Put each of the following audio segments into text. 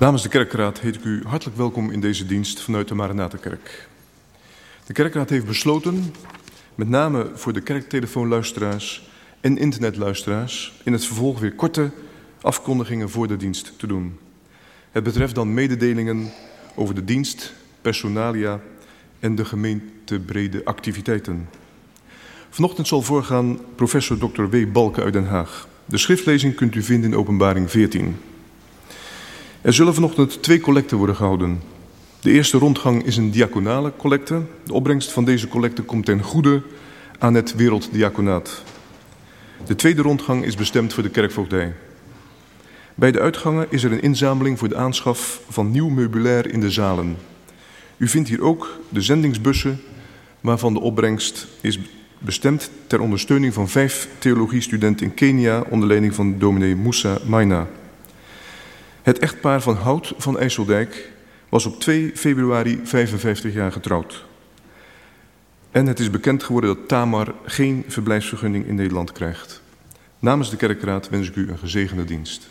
Namens de Kerkraad heet ik u hartelijk welkom in deze dienst vanuit de Maranatenkerk. De Kerkraad heeft besloten, met name voor de kerktelefoonluisteraars en internetluisteraars, in het vervolg weer korte afkondigingen voor de dienst te doen. Het betreft dan mededelingen over de dienst, personalia en de gemeentebrede activiteiten. Vanochtend zal voorgaan professor Dr. W. Balke uit Den Haag. De schriftlezing kunt u vinden in Openbaring 14. Er zullen vanochtend 2 collecten worden gehouden. De eerste rondgang is een diaconale collecte. De opbrengst van deze collecte komt ten goede aan het Werelddiaconaat. De tweede rondgang is bestemd voor de kerkvoogdij. Bij de uitgangen is er een inzameling voor de aanschaf van nieuw meubilair in de zalen. U vindt hier ook de zendingsbussen waarvan de opbrengst is bestemd ter ondersteuning van 5 theologiestudenten in Kenia onder leiding van dominee Musa Maina. Het echtpaar van Hout van IJsseldijk was op 2 februari 55 jaar getrouwd. En het is bekend geworden dat Tamar geen verblijfsvergunning in Nederland krijgt. Namens de Kerkraad wens ik u een gezegende dienst.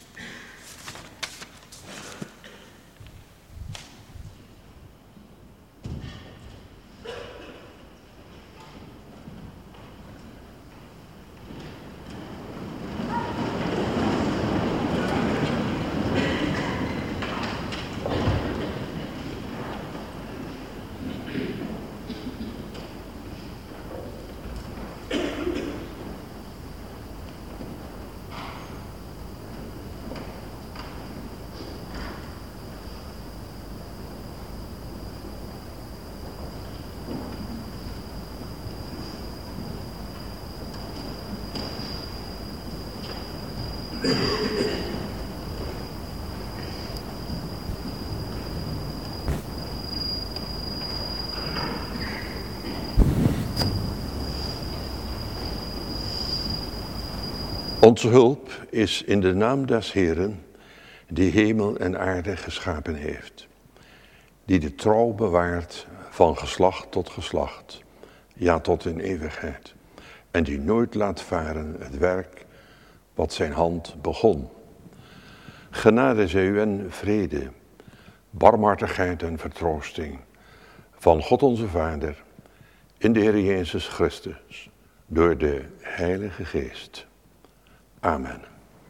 Onze hulp is in de naam des Heeren, die hemel en aarde geschapen heeft, die de trouw bewaart van geslacht tot geslacht, ja tot in eeuwigheid, en die nooit laat varen het werk wat zijn hand begon. Genade zij u en vrede, barmhartigheid en vertroosting van God onze Vader, in de Heer Jezus Christus, door de Heilige Geest. Amen.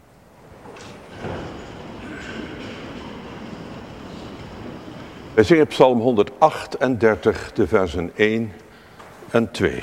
Wij zingen Psalm 138, de versen 1 en 2.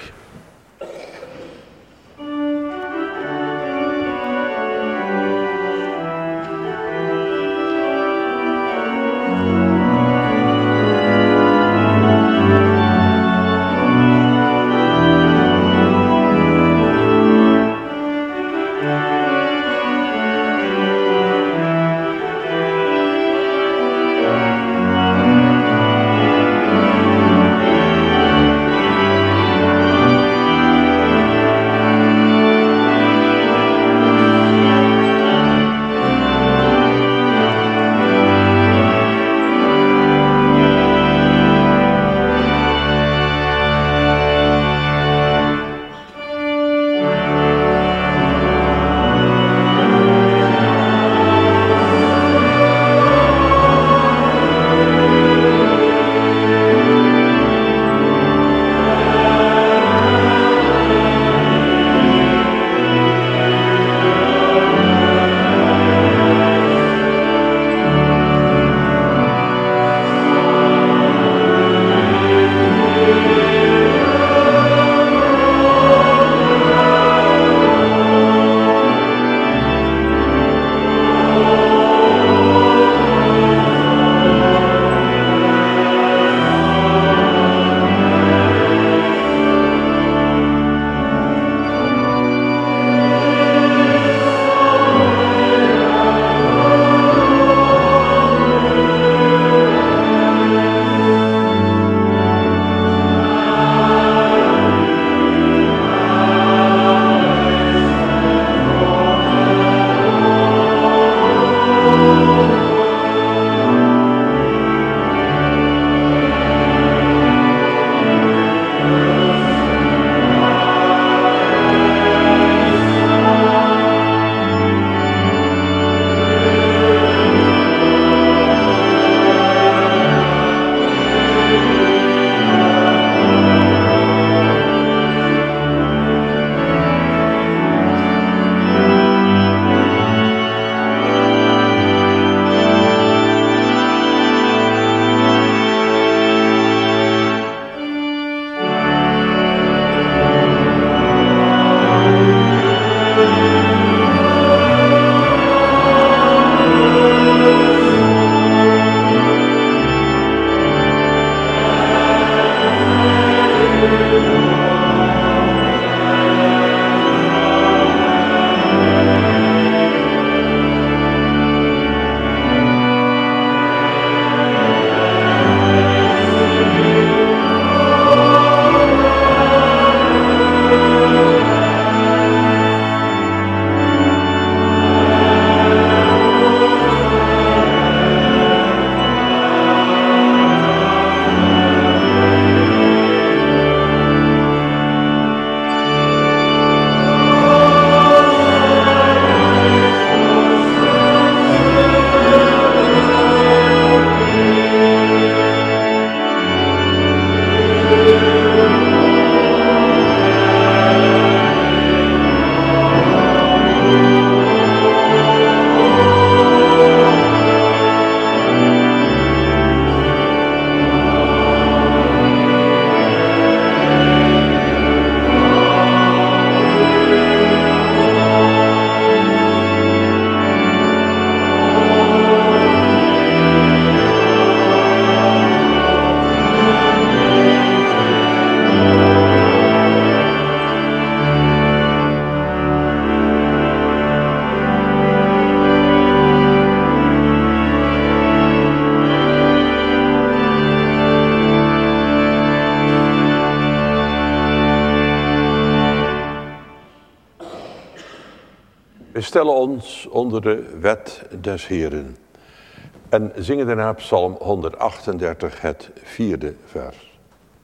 We stellen ons onder de wet des Heren en zingen daarna Psalm 138, het 4e vers.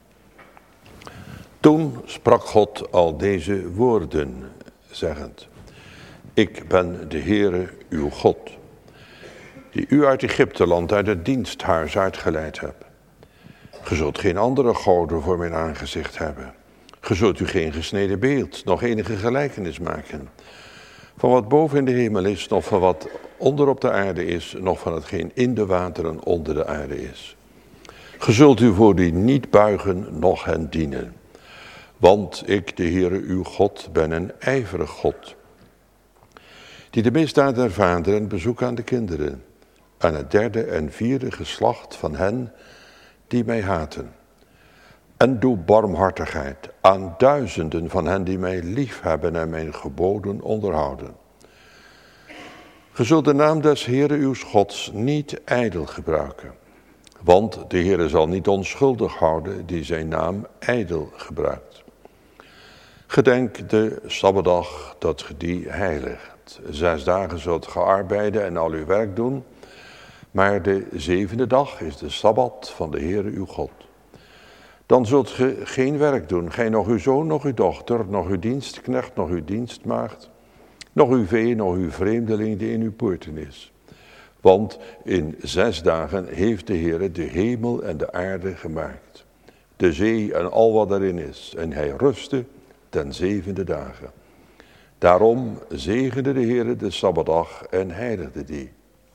Toen sprak God al deze woorden, zeggend: Ik ben de Heere uw God, die u uit Egypteland, uit het diensthuis uitgeleid hebt. Ge zult geen andere goden voor mijn aangezicht hebben. Ge zult u geen gesneden beeld, nog enige gelijkenis maken. Van wat boven in de hemel is, nog van wat onder op de aarde is, nog van hetgeen in de wateren onder de aarde is. Ge zult u voor die niet buigen, noch hen dienen. Want ik, de Heere uw God, ben een ijverig God, die de misdaad der vaderen bezoekt aan de kinderen, aan het 3e en 4e geslacht van hen die mij haten. En doe barmhartigheid aan duizenden van hen die mij lief hebben en mijn geboden onderhouden. Ge zult de naam des Heere uws Gods niet ijdel gebruiken, want de Heere zal niet onschuldig houden die zijn naam ijdel gebruikt. Gedenk de Sabbatdag dat ge die heiligt. 6 dagen zult ge arbeiden en al uw werk doen, maar de 7e dag is de Sabbat van de Heere uw God. Dan zult ge geen werk doen, gij nog uw zoon, nog uw dochter, nog uw dienstknecht, nog uw dienstmaagd, nog uw vee, nog uw vreemdeling die in uw poorten is. Want in 6 dagen heeft de Heere de hemel en de aarde gemaakt, de zee en al wat erin is, en hij rustte ten 7e dagen. Daarom zegende de Heere de Sabbatdag en heiligde die.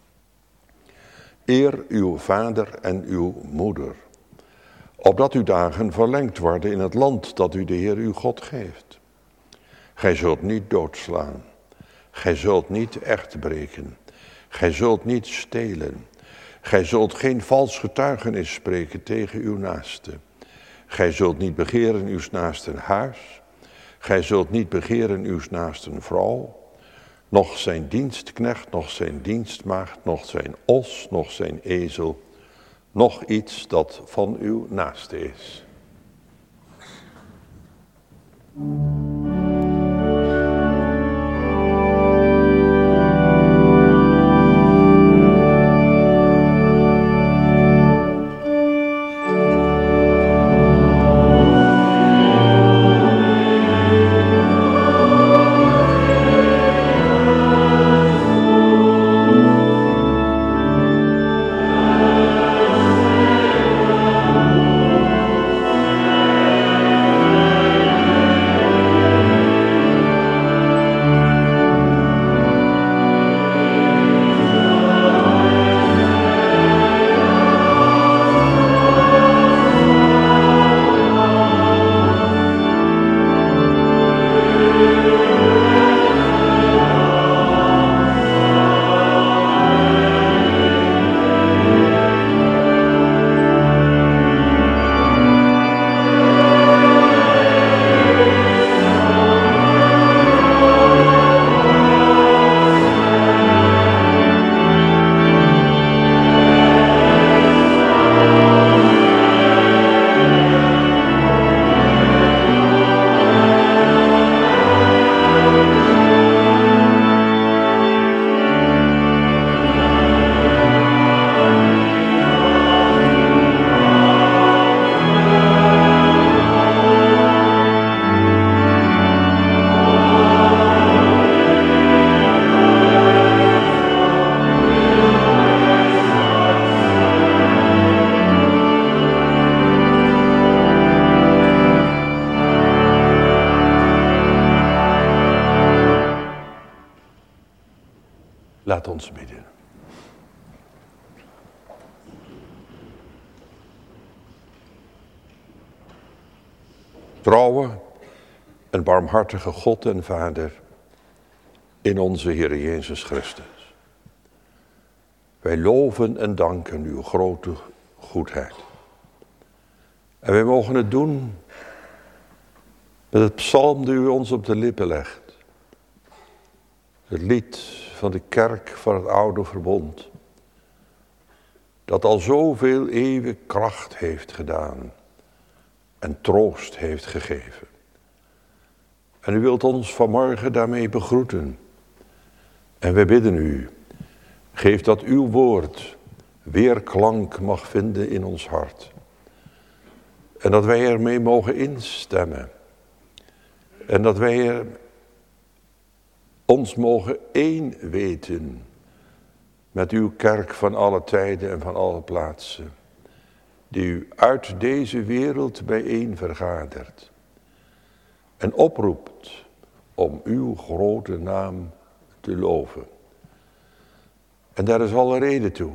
Eer uw vader en uw moeder, opdat uw dagen verlengd worden in het land dat u de Heer uw God geeft. Gij zult niet doodslaan, gij zult niet echt breken, gij zult niet stelen, gij zult geen vals getuigenis spreken tegen uw naaste. Gij zult niet begeren uws naasten huis, gij zult niet begeren uws naasten vrouw, noch zijn dienstknecht, noch zijn dienstmaagd, noch zijn os, noch zijn ezel, nog iets dat van uw naaste is. Laat ons bidden. Trouwe en barmhartige God en Vader in onze Heer Jezus Christus. Wij loven en danken uw grote goedheid. En wij mogen het doen met het psalm die u ons op de lippen legt. Het lied van de kerk van het oude verbond, dat al zoveel eeuwen kracht heeft gedaan en troost heeft gegeven. En u wilt ons vanmorgen daarmee begroeten En wij bidden u, geef dat uw woord weerklank mag vinden in ons hart. En dat wij ermee mogen instemmen. En dat wij ons mogen één weten met uw kerk van alle tijden en van alle plaatsen, die u uit deze wereld bijeen vergadert en oproept om uw grote naam te loven. En daar is alle reden toe.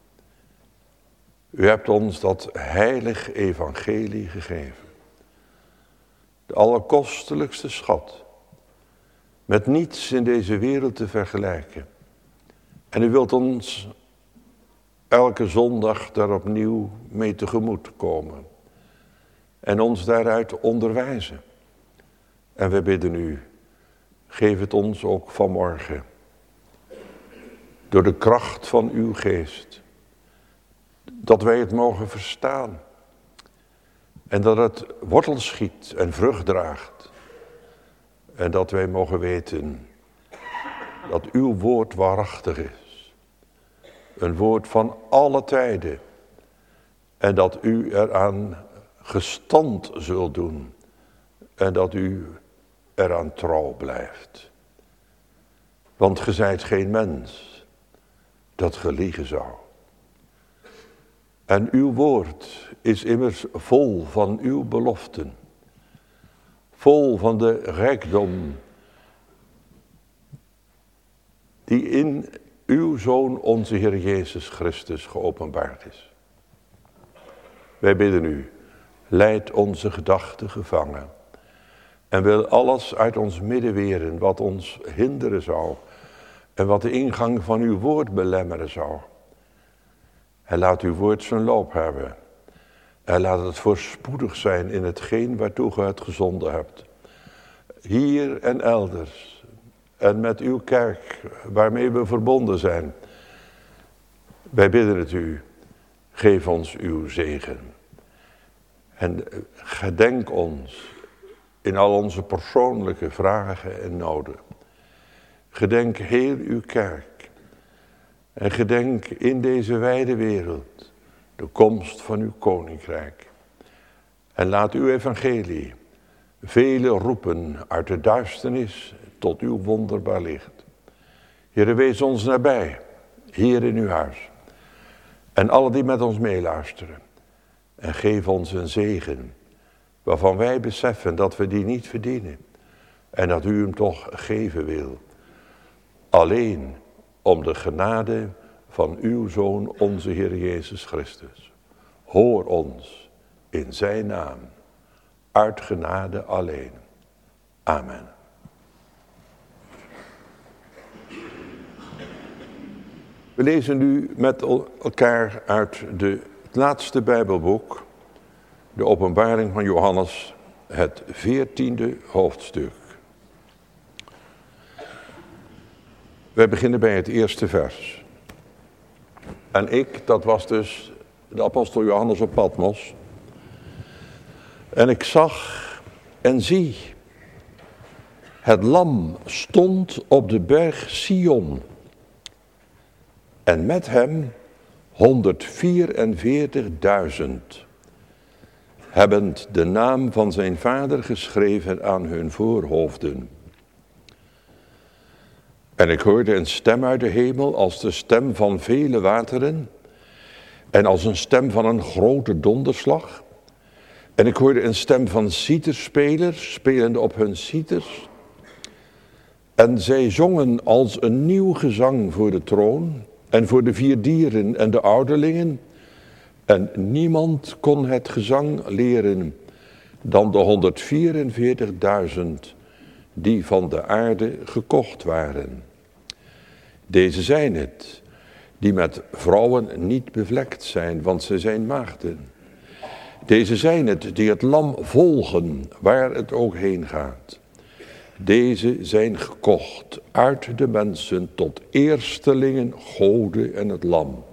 U hebt ons dat heilig evangelie gegeven. De allerkostelijkste schat, met niets in deze wereld te vergelijken. En u wilt ons elke zondag daar opnieuw mee tegemoet komen. En ons daaruit onderwijzen. En wij bidden u, geef het ons ook vanmorgen. Door de kracht van uw geest. Dat wij het mogen verstaan. En dat het wortel schiet en vrucht draagt. En dat wij mogen weten dat uw woord waarachtig is. Een woord van alle tijden. En dat u eraan gestand zult doen. En dat u eraan trouw blijft. Want ge zijt geen mens dat geliegen zou. En uw woord is immers vol van uw beloften. Vol van de rijkdom die in uw Zoon, onze Heer Jezus Christus, geopenbaard is. Wij bidden u, leid onze gedachten gevangen. En wil alles uit ons midden weren wat ons hinderen zou. En wat de ingang van uw woord belemmeren zou. En laat uw woord zijn loop hebben. En laat het voorspoedig zijn in hetgeen waartoe ge het gezonden hebt. Hier en elders. En met uw kerk waarmee we verbonden zijn. Wij bidden het u. Geef ons uw zegen. En gedenk ons in al onze persoonlijke vragen en noden. Gedenk heel uw kerk. En gedenk in deze wijde wereld de komst van uw koninkrijk. En laat uw evangelie velen roepen uit de duisternis tot uw wonderbaar licht. Heere, wees ons nabij, hier in uw huis. En alle die met ons meeluisteren. En geef ons een zegen, waarvan wij beseffen dat we die niet verdienen. En dat u hem toch geven wil. Alleen om de genade van uw Zoon, onze Heer Jezus Christus. Hoor ons in zijn naam, uit genade alleen. Amen. We lezen nu met elkaar uit het laatste Bijbelboek, de Openbaring van Johannes, het 14e hoofdstuk. Wij beginnen bij het eerste vers. En ik, dat was dus de apostel Johannes op Patmos. En ik zag en zie, het lam stond op de berg Sion. En met hem 144.000, hebbend de naam van zijn vader geschreven aan hun voorhoofden. En ik hoorde een stem uit de hemel als de stem van vele wateren en als een stem van een grote donderslag. En ik hoorde een stem van citerspelers, spelende op hun citers. En zij zongen als een nieuw gezang voor de troon en voor de 4 dieren en de ouderlingen. En niemand kon het gezang leren dan de 144.000 die van de aarde gekocht waren. Deze zijn het, die met vrouwen niet bevlekt zijn, want ze zijn maagden. Deze zijn het, die het lam volgen, waar het ook heen gaat. Deze zijn gekocht uit de mensen tot eerstelingen, goden en het lam.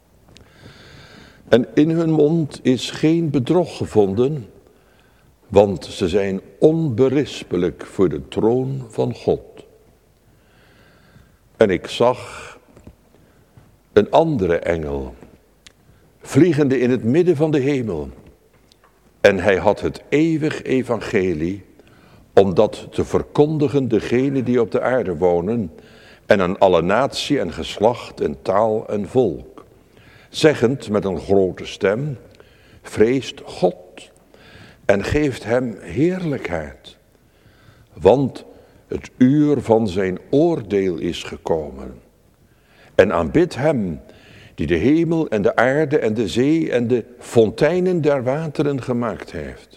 En in hun mond is geen bedrog gevonden, want ze zijn onberispelijk voor de troon van God. En ik zag een andere engel, vliegende in het midden van de hemel. En hij had het eeuwig evangelie, om dat te verkondigen degenen die op de aarde wonen, en aan alle natie en geslacht en taal en volk. Zeggend met een grote stem, vreest God en geeft hem heerlijkheid. Want het uur van zijn oordeel is gekomen. En aanbidt hem die de hemel en de aarde en de zee en de fonteinen der wateren gemaakt heeft.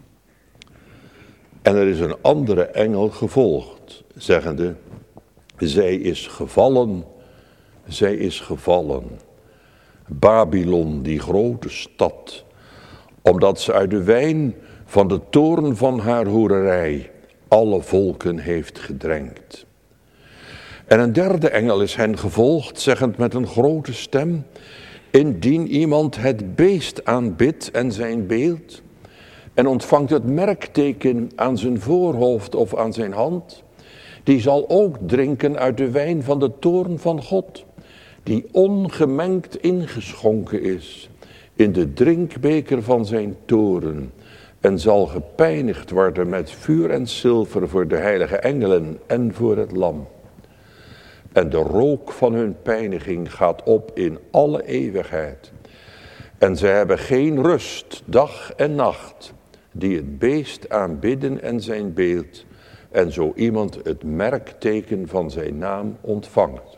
En er is een andere engel gevolgd, zeggende, zij is gevallen, zij is gevallen. Babylon, die grote stad, omdat ze uit de wijn van de toorn van haar hoererij alle volken heeft gedrenkt. En een derde engel is hen gevolgd, zeggend met een grote stem, indien iemand het beest aanbidt en zijn beeld, en ontvangt het merkteken aan zijn voorhoofd of aan zijn hand, die zal ook drinken uit de wijn van de toorn van God, die ongemengd ingeschonken is in de drinkbeker van zijn toorn, en zal gepijnigd worden met vuur en zilver voor de heilige engelen en voor het lam. En de rook van hun pijniging gaat op in alle eeuwigheid. En zij hebben geen rust, dag en nacht, die het beest aanbidden en zijn beeld, en zo iemand het merkteken van zijn naam ontvangt.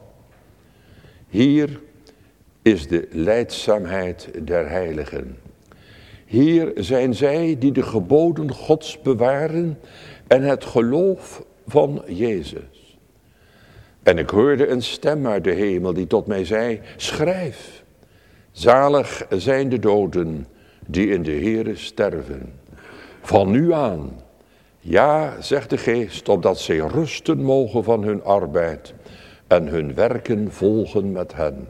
Hier is de lijdzaamheid der heiligen. Hier zijn zij die de geboden Gods bewaren en het geloof van Jezus. En ik hoorde een stem uit de hemel die tot mij zei, schrijf, zalig zijn de doden die in de Heere sterven. Van nu aan, ja, zegt de Geest, opdat zij rusten mogen van hun arbeid en hun werken volgen met hen.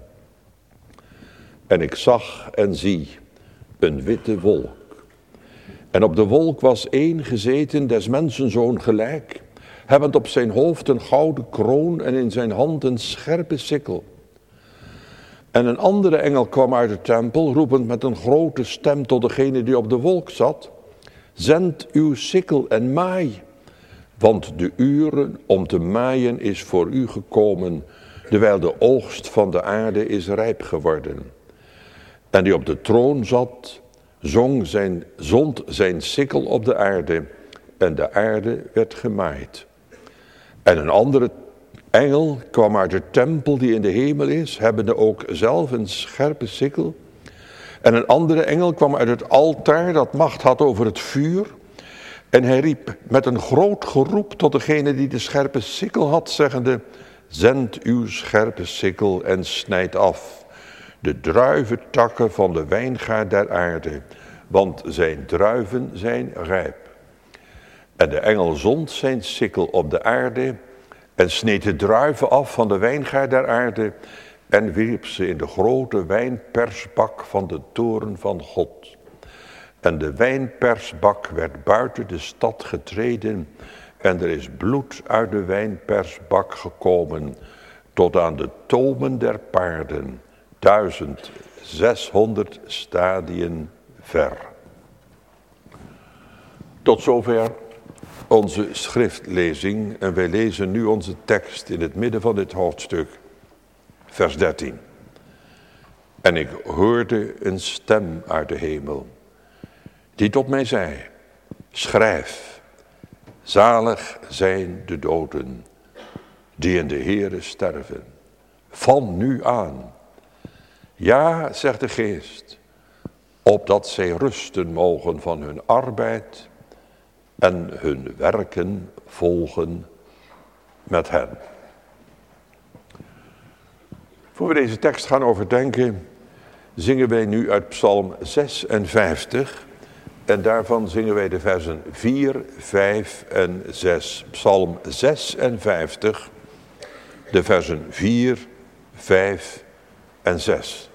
En ik zag en zie een witte wolk. En op de wolk was één gezeten, des mensenzoon gelijk, hebbend op zijn hoofd een gouden kroon en in zijn hand een scherpe sikkel. En een andere engel kwam uit de tempel, roepend met een grote stem tot degene die op de wolk zat, zend uw sikkel en maai, want de uren om te maaien is voor u gekomen, terwijl de oogst van de aarde is rijp geworden. En die op de troon zat, zond zijn sikkel op de aarde, en de aarde werd gemaaid. En een andere engel kwam uit de tempel die in de hemel is, hebbende ook zelf een scherpe sikkel. En een andere engel kwam uit het altaar dat macht had over het vuur. En hij riep met een groot geroep tot degene die de scherpe sikkel had, zeggende, zend uw scherpe sikkel en snijd af de druiventakken van de wijngaard der aarde, want zijn druiven zijn rijp. En de engel zond zijn sikkel op de aarde en sneed de druiven af van de wijngaard der aarde en wierp ze in de grote wijnpersbak van de toorn van God. En de wijnpersbak werd buiten de stad getreden en er is bloed uit de wijnpersbak gekomen tot aan de tomen der paarden, 1600 stadien ver. Tot zover onze schriftlezing en wij lezen nu onze tekst in het midden van dit hoofdstuk, vers 13. En ik hoorde een stem uit de hemel, die tot mij zei, schrijf, zalig zijn de doden, die in de Heere sterven, van nu aan. Ja, zegt de Geest, opdat zij rusten mogen van hun arbeid en hun werken volgen met hen. Voor we deze tekst gaan overdenken, zingen wij nu uit Psalm 56 en daarvan zingen wij de versen 4, 5 en 6. Psalm 56, de versen 4, 5 en 6.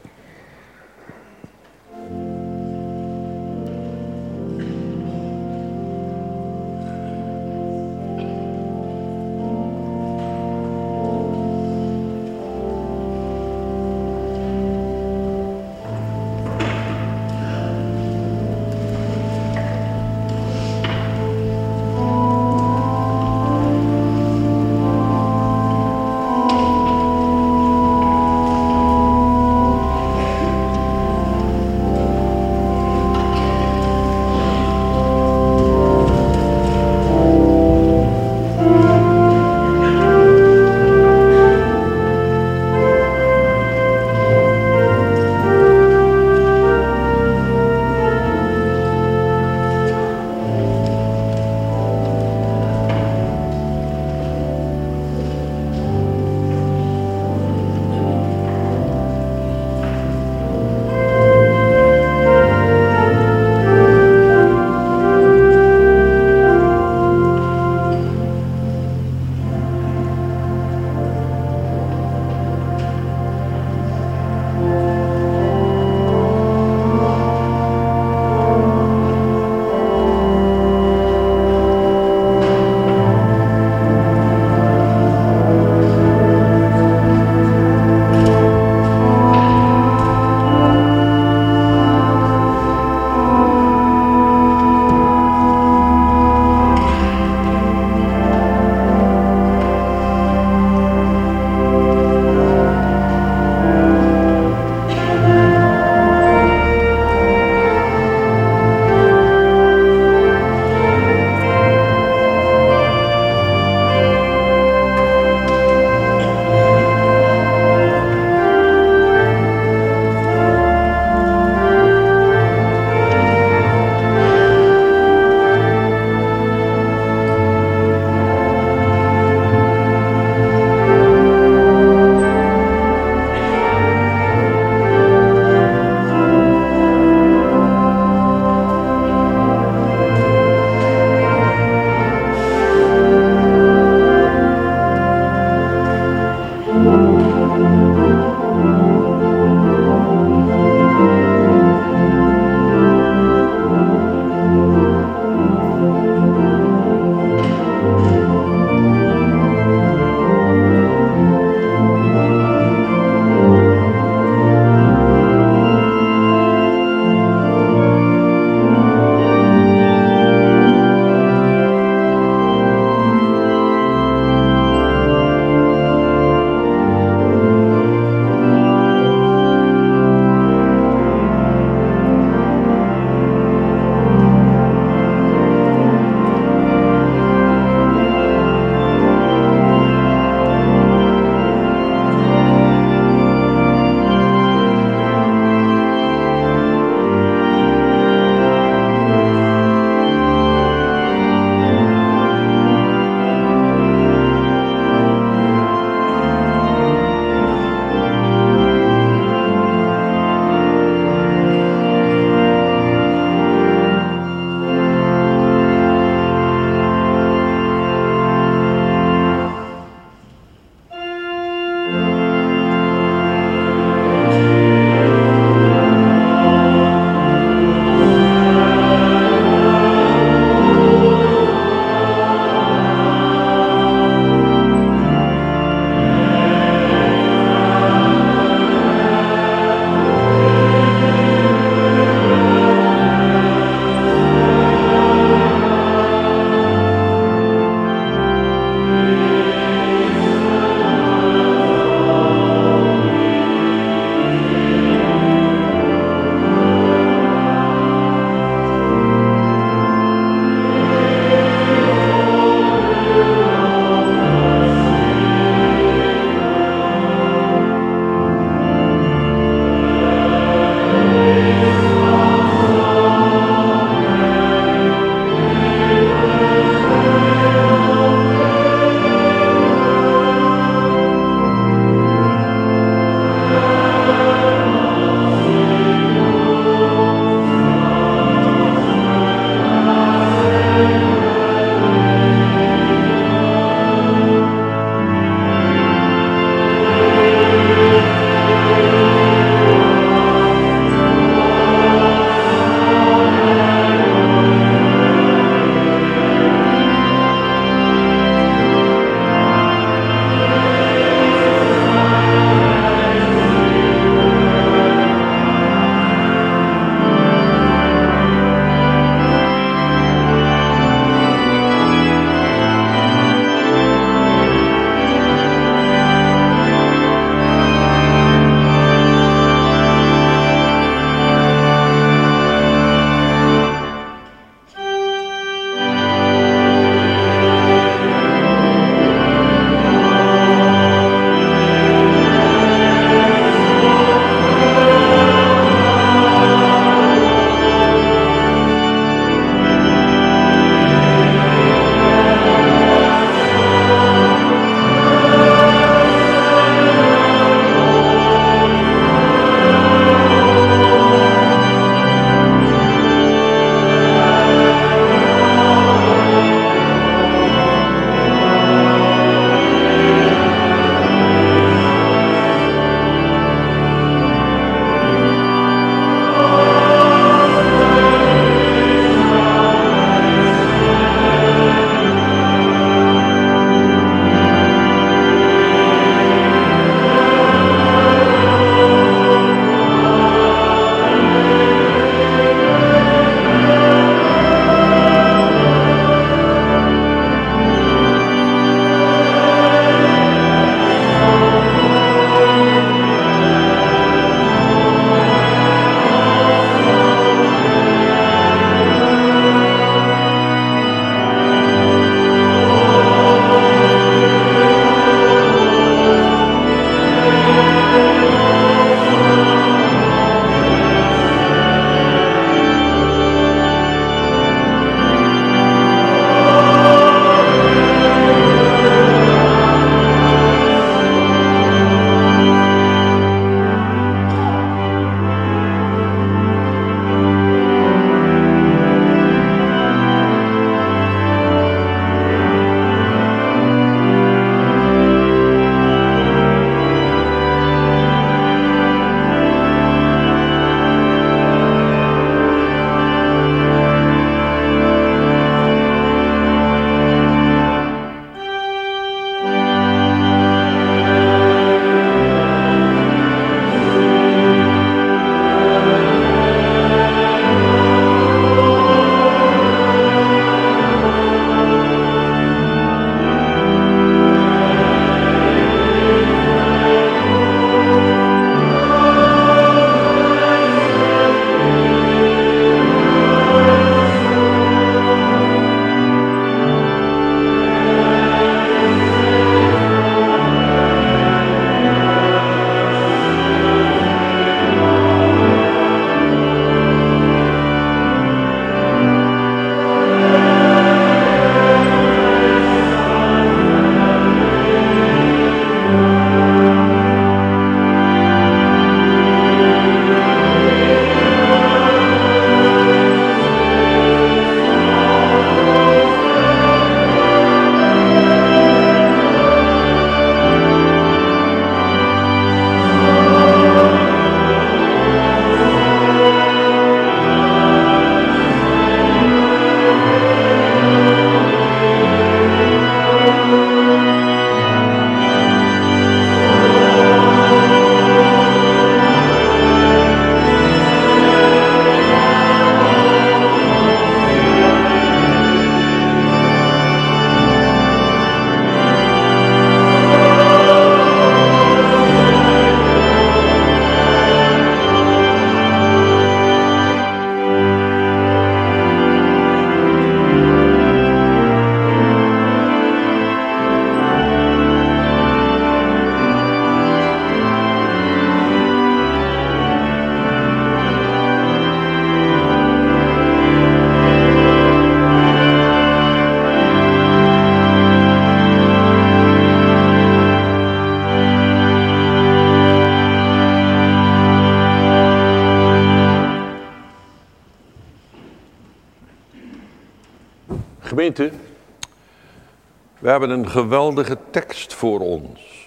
Gemeente, we hebben een geweldige tekst voor ons.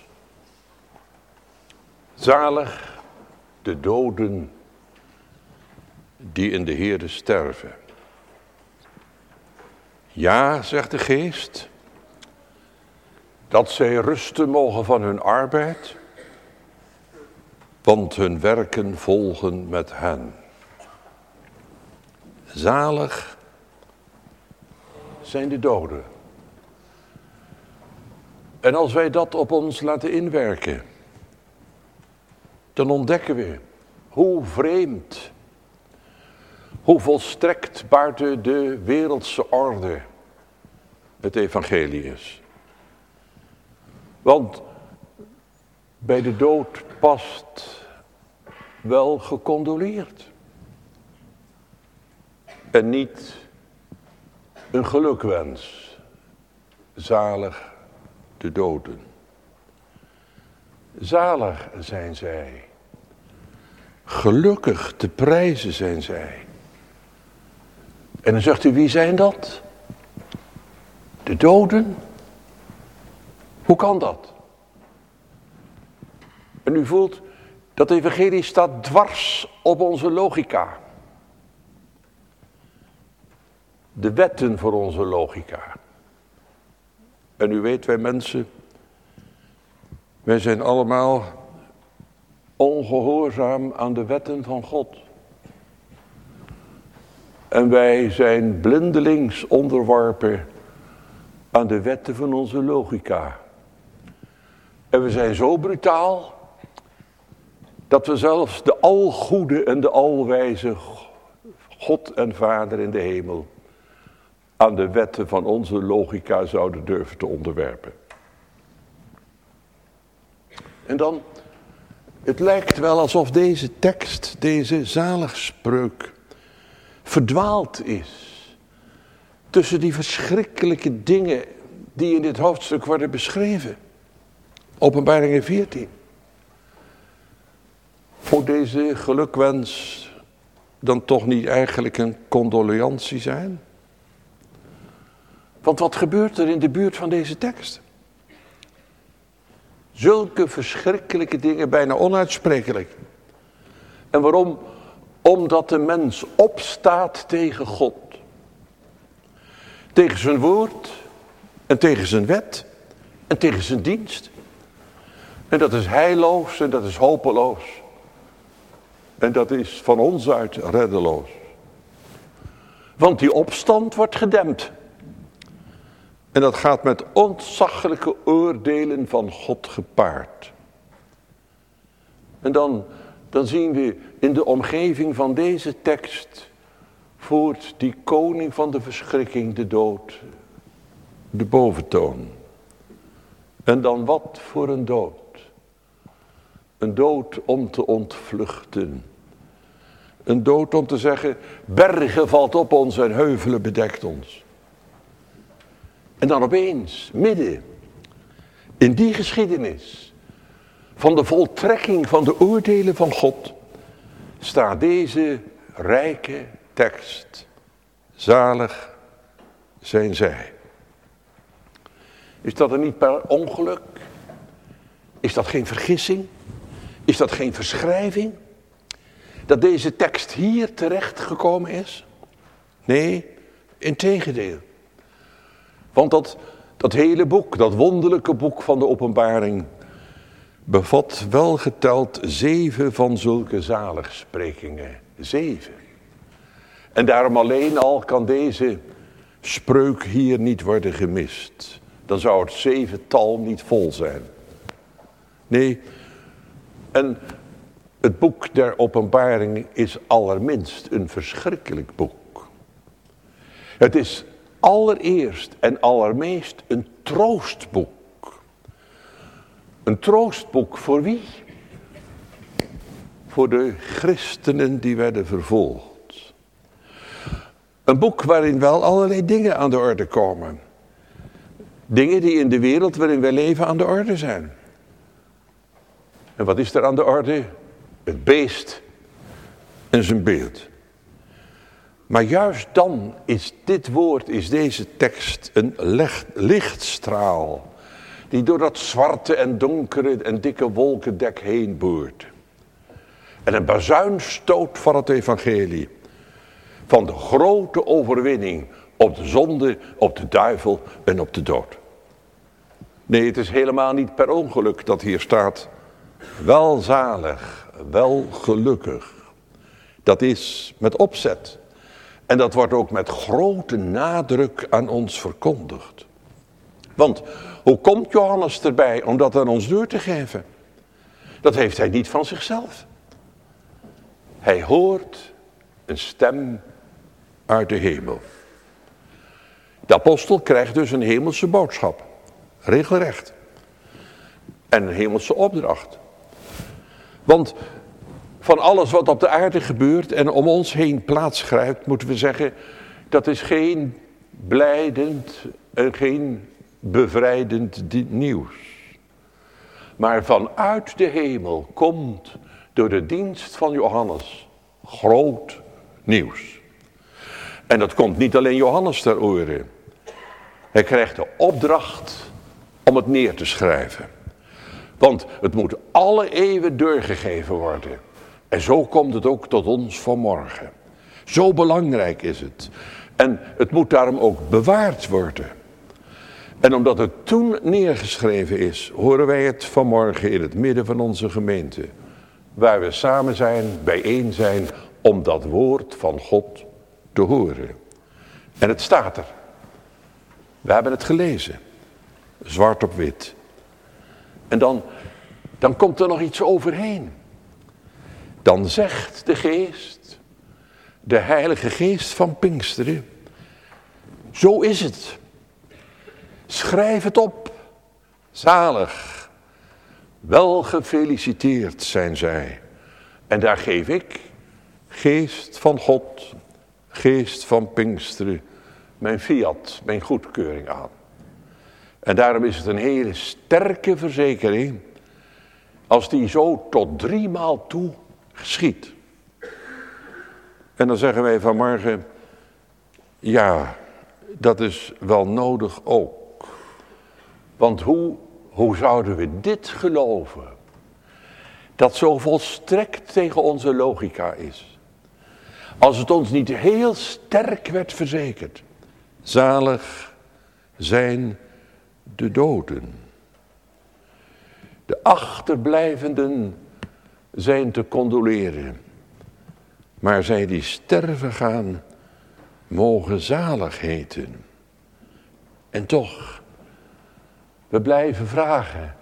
Zalig de doden die in de Heere sterven. Ja, zegt de Geest, dat zij rusten mogen van hun arbeid, want hun werken volgen met hen. Zalig zijn de doden. En als wij dat op ons laten inwerken, dan ontdekken we hoe vreemd, hoe volstrekt buiten de wereldse orde het evangelie is. Want bij de dood past wel gecondoleerd. En niet een gelukwens. Zalig de doden. Zalig zijn zij. Gelukkig te prijzen zijn zij. En dan zegt u, wie zijn dat? De doden? Hoe kan dat? En u voelt, dat evangelie staat dwars op onze logica. De wetten voor onze logica. En u weet, wij mensen, wij zijn allemaal ongehoorzaam aan de wetten van God. En wij zijn blindelings onderworpen aan de wetten van onze logica. En we zijn zo brutaal, dat we zelfs de algoede en de alwijze God en Vader in de hemel aan de wetten van onze logica zouden durven te onderwerpen. En dan, het lijkt wel alsof deze tekst, deze zaligspreuk, verdwaald is tussen die verschrikkelijke dingen die in dit hoofdstuk worden beschreven. Openbaringen 14. Moet deze gelukwens dan toch niet eigenlijk een condolentie zijn? Want wat gebeurt er in de buurt van deze tekst? Zulke verschrikkelijke dingen, bijna onuitsprekelijk. En waarom? Omdat de mens opstaat tegen God. Tegen zijn woord en tegen zijn wet en tegen zijn dienst. En dat is heilloos en dat is hopeloos. En dat is van ons uit reddeloos. Want die opstand wordt gedempt. En dat gaat met ontzaglijke oordelen van God gepaard. En dan zien we in de omgeving van deze tekst voert die koning van de verschrikking, de dood, de boventoon. En dan wat voor een dood. Een dood om te ontvluchten. Een dood om te zeggen, bergen valt op ons en heuvelen bedekt ons. En dan opeens, midden in die geschiedenis van de voltrekking van de oordelen van God, staat deze rijke tekst. Zalig zijn zij. Is dat er niet per ongeluk? Is dat geen vergissing? Is dat geen verschrijving? Dat deze tekst hier terecht gekomen is? Nee, integendeel. Want dat hele boek, dat wonderlijke boek van de Openbaring, bevat wel geteld 7 van zulke zaligsprekingen. 7. En daarom alleen al kan deze spreuk hier niet worden gemist. Dan zou het 7-tal niet vol zijn. Nee, en het boek der Openbaring is allerminst een verschrikkelijk boek. Het is allereerst en allermeest een troostboek. Een troostboek voor wie? Voor de christenen die werden vervolgd. Een boek waarin wel allerlei dingen aan de orde komen. Dingen die in de wereld waarin wij leven aan de orde zijn. En wat is er aan de orde? Het beest en zijn beeld. Maar juist dan is dit woord, is deze tekst een lichtstraal die door dat zwarte en donkere en dikke wolkendek heen boort. En een bazuinstoot van het evangelie. Van de grote overwinning op de zonde, op de duivel en op de dood. Nee, het is helemaal niet per ongeluk dat hier staat. Welzalig, wel gelukkig. Dat is met opzet. En dat wordt ook met grote nadruk aan ons verkondigd. Want hoe komt Johannes erbij om dat aan ons door te geven? Dat heeft hij niet van zichzelf. Hij hoort een stem uit de hemel. De apostel krijgt dus een hemelse boodschap. Regelrecht. En een hemelse opdracht. Want van alles wat op de aarde gebeurt en om ons heen plaatsgrijpt, moeten we zeggen, dat is geen blijdend en geen bevrijdend nieuws. Maar vanuit de hemel komt door de dienst van Johannes groot nieuws. En dat komt niet alleen Johannes ter oren. Hij krijgt de opdracht om het neer te schrijven. Want het moet alle eeuwen doorgegeven worden. En zo komt het ook tot ons vanmorgen. Zo belangrijk is het. En het moet daarom ook bewaard worden. En omdat het toen neergeschreven is, horen wij het vanmorgen in het midden van onze gemeente. Waar we samen zijn, bijeen zijn, om dat woord van God te horen. En het staat er. We hebben het gelezen. Zwart op wit. En dan komt er nog iets overheen. Dan zegt de Geest, de Heilige Geest van Pinksteren, zo is het. Schrijf het op. Zalig. Wel gefeliciteerd zijn zij. En daar geef ik, Geest van God, Geest van Pinksteren, mijn fiat, mijn goedkeuring aan. En daarom is het een hele sterke verzekering als die zo tot 3 maal toe geschiedt. En dan zeggen wij vanmorgen, ja, dat is wel nodig ook. Want hoe zouden we dit geloven? Dat zo volstrekt tegen onze logica is. Als het ons niet heel sterk werd verzekerd. Zalig zijn de doden. De achterblijvenden zijn te condoleren. Maar zij die sterven gaan, mogen zalig heten. En toch, we blijven vragen.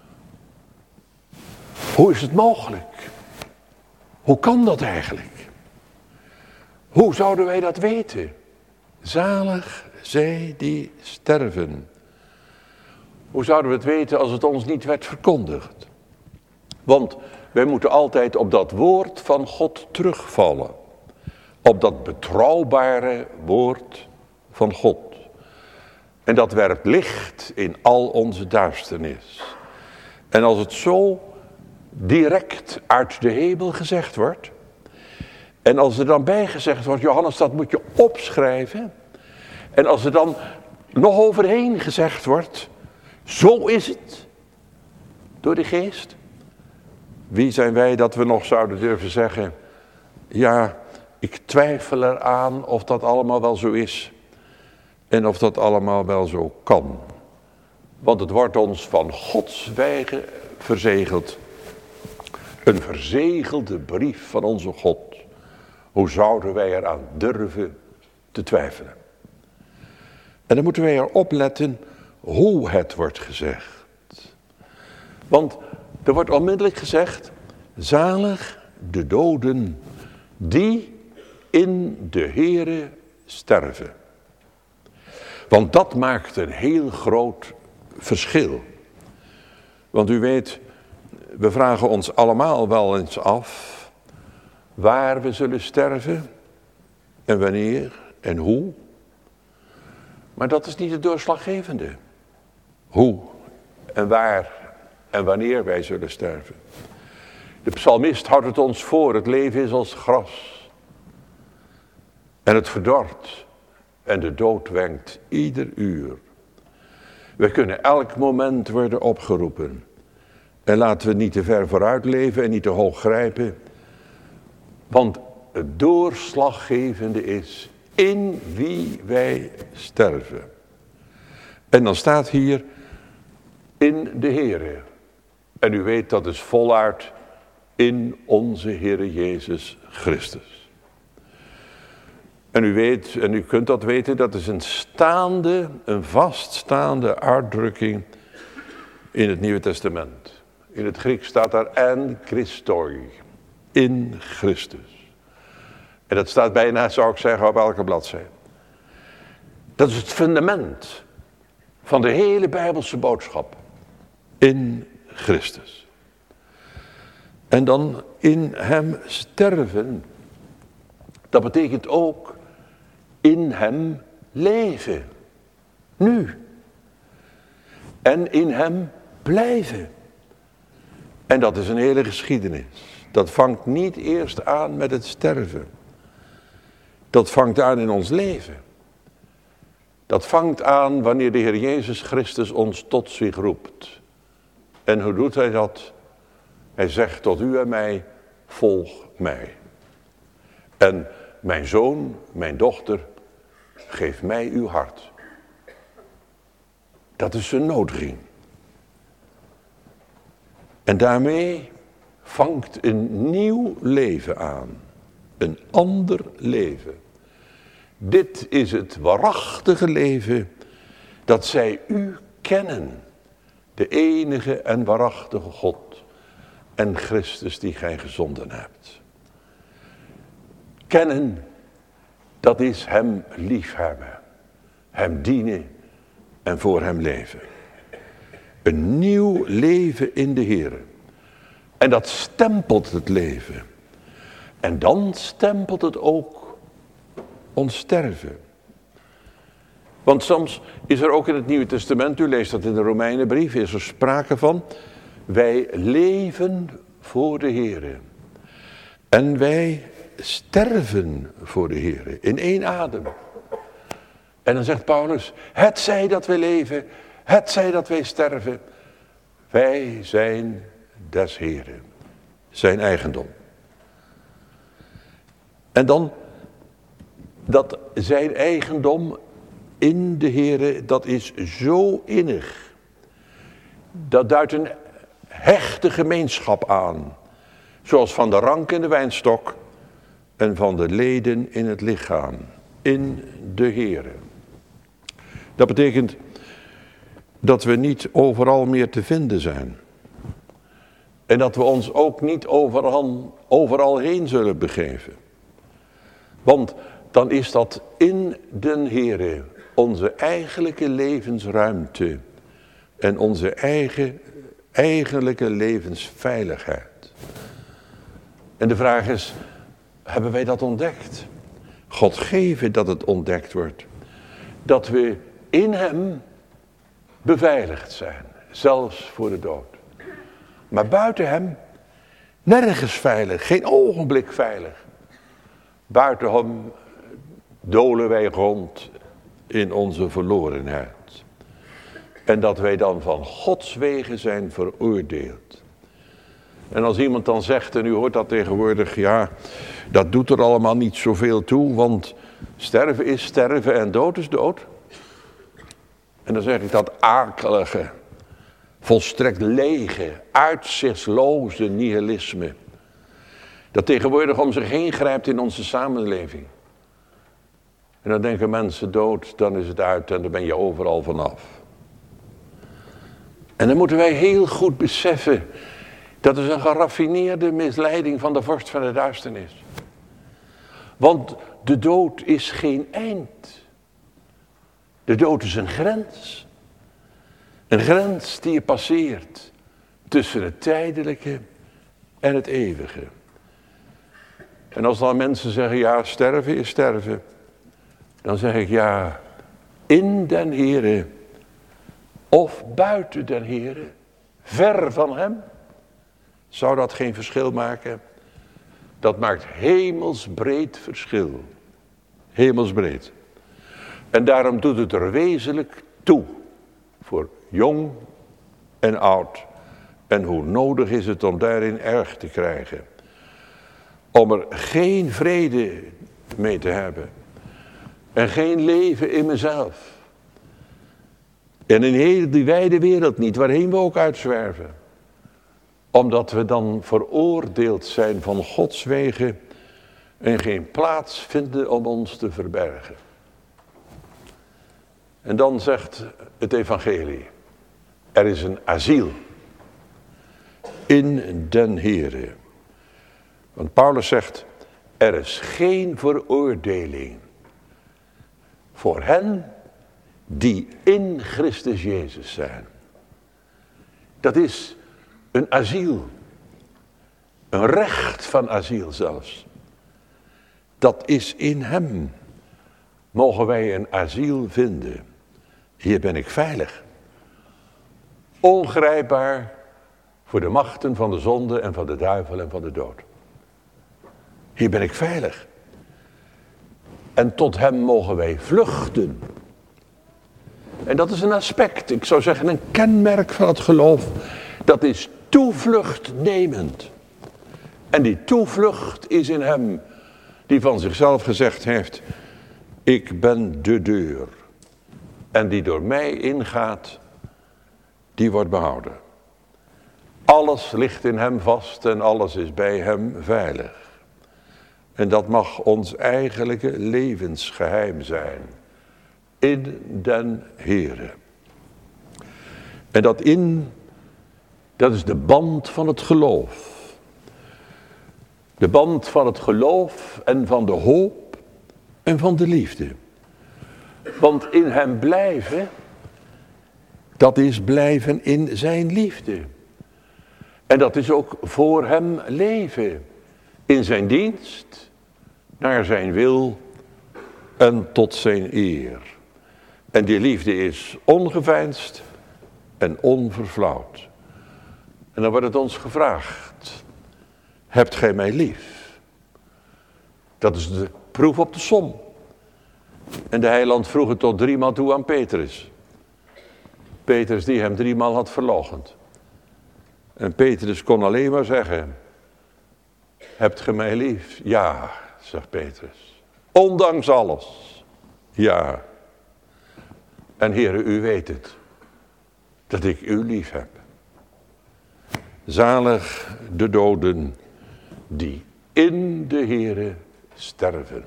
Hoe is het mogelijk? Hoe kan dat eigenlijk? Hoe zouden wij dat weten? Zalig zij die sterven. Hoe zouden we het weten als het ons niet werd verkondigd? Want wij moeten altijd op dat woord van God terugvallen. Op dat betrouwbare woord van God. En dat werpt licht in al onze duisternis. En als het zo direct uit de hemel gezegd wordt. En als er dan bij gezegd wordt, Johannes, dat moet je opschrijven. En als er dan nog overheen gezegd wordt, zo is het. Door de Geest. Wie zijn wij dat we nog zouden durven zeggen, ja, ik twijfel eraan of dat allemaal wel zo is. En of dat allemaal wel zo kan. Want het wordt ons van Gods wegen verzegeld. Een verzegelde brief van onze God. Hoe zouden wij eraan durven te twijfelen? En dan moeten wij erop letten hoe het wordt gezegd. Want er wordt onmiddellijk gezegd, zalig de doden die in de Heere sterven. Want dat maakt een heel groot verschil. Want u weet, we vragen ons allemaal wel eens af waar we zullen sterven en wanneer en hoe. Maar dat is niet het doorslaggevende. Hoe en waar en wanneer wij zullen sterven. De psalmist houdt het ons voor, het leven is als gras. En het verdort. En de dood wenkt ieder uur. We kunnen elk moment worden opgeroepen. En laten we niet te ver vooruit leven en niet te hoog grijpen. Want het doorslaggevende is in wie wij sterven. En dan staat hier in de Heere. En u weet dat is voluit in onze Heere Jezus Christus. En u weet, en u kunt dat weten, dat is een vaststaande uitdrukking in het Nieuwe Testament. In het Grieks staat daar en Christoi, in Christus. En dat staat bijna, zou ik zeggen, op elke bladzijde. Dat is het fundament van de hele Bijbelse boodschap. In Christus. En dan in hem sterven. Dat betekent ook in hem leven. Nu. En in hem blijven. En dat is een hele geschiedenis. Dat vangt niet eerst aan met het sterven. Dat vangt aan in ons leven. Dat vangt aan wanneer de Heer Jezus Christus ons tot zich roept. En hoe doet hij dat? Hij zegt tot u en mij, volg mij. En mijn zoon, mijn dochter, geef mij uw hart. Dat is een nodiging. En daarmee vangt een nieuw leven aan. Een ander leven. Dit is het waarachtige leven dat zij u kennen. De enige en waarachtige God en Christus die gij gezonden hebt. Kennen, dat is hem liefhebben. Hem dienen en voor hem leven. Een nieuw leven in de Heer. En dat stempelt het leven. En dan stempelt het ook ons sterven. Want soms is er ook in het Nieuwe Testament, u leest dat in de Romeinenbrief, is er sprake van, wij leven voor de Heere. En wij sterven voor de Heere, in één adem. En dan zegt Paulus, het zij dat wij leven, het zij dat wij sterven, wij zijn des Heeren, zijn eigendom. En dan, dat zijn eigendom in de Heere, dat is zo innig. Dat duidt een hechte gemeenschap aan. Zoals van de rank in de wijnstok en van de leden in het lichaam. In de Heere. Dat betekent dat we niet overal meer te vinden zijn. En dat we ons ook niet overal heen zullen begeven. Want dan is dat in den Heere onze eigenlijke levensruimte en onze eigenlijke levensveiligheid. En de vraag is, hebben wij dat ontdekt? God geven dat het ontdekt wordt. Dat we in hem beveiligd zijn, zelfs voor de dood. Maar buiten hem nergens veilig, geen ogenblik veilig. Buiten hem dolen wij rond in onze verlorenheid. En dat wij dan van Gods wegen zijn veroordeeld. En als iemand dan zegt, en u hoort dat tegenwoordig, ja, dat doet er allemaal niet zoveel toe, want sterven is sterven en dood is dood. En dan zeg ik dat akelige, volstrekt lege, uitzichtsloze nihilisme. Dat tegenwoordig om zich heen grijpt in onze samenleving. En dan denken mensen dood, dan is het uit en dan ben je overal vanaf. En dan moeten wij heel goed beseffen, dat is een geraffineerde misleiding van de vorst van de duisternis. Want de dood is geen eind. De dood is een grens. Een grens die je passeert tussen het tijdelijke en het eeuwige. En als dan mensen zeggen, ja, sterven is sterven. Dan zeg ik, ja, in den Heere of buiten den Heere, ver van hem, zou dat geen verschil maken? Dat maakt hemelsbreed verschil. hemelsbreed. En daarom doet het er wezenlijk toe. Voor jong en oud. En hoe nodig is het om daarin erg te krijgen. Om er geen vrede mee te hebben. En geen leven in mezelf. En in heel die wijde wereld niet, waarheen we ook uitzwerven. Omdat we dan veroordeeld zijn van Gods wegen en geen plaats vinden om ons te verbergen. En dan zegt het evangelie, er is een asiel in den Heere. Want Paulus zegt, er is geen veroordeling voor hen die in Christus Jezus zijn. Dat is een asiel. Een recht van asiel zelfs. Dat is in hem. Mogen wij een asiel vinden. Hier ben ik veilig. Ongrijpbaar voor de machten van de zonde en van de duivel en van de dood. Hier ben ik veilig. En tot hem mogen wij vluchten. En dat is een aspect, ik zou zeggen een kenmerk van het geloof. Dat is toevlucht nemend. En die toevlucht is in hem die van zichzelf gezegd heeft, ik ben de deur. En die door mij ingaat, die wordt behouden. Alles ligt in hem vast en alles is bij hem veilig. En dat mag ons eigenlijke levensgeheim zijn. In den Heere. En dat is de band van het geloof. De band van het geloof en van de hoop en van de liefde. Want in hem blijven, dat is blijven in zijn liefde. En dat is ook voor hem leven. In zijn dienst, naar zijn wil en tot zijn eer. En die liefde is ongeveinsd en onverflauwd. En dan wordt het ons gevraagd, hebt gij mij lief? Dat is de proef op de som. En de heiland vroeg het tot 3 maal toe aan Petrus. Petrus die hem 3 maal had verloochend. En Petrus kon alleen maar zeggen, hebt gij mij lief? Ja, zegt Petrus. Ondanks alles. Ja. En Heere, u weet het, dat ik u lief heb. Zalig de doden die in de Heere sterven.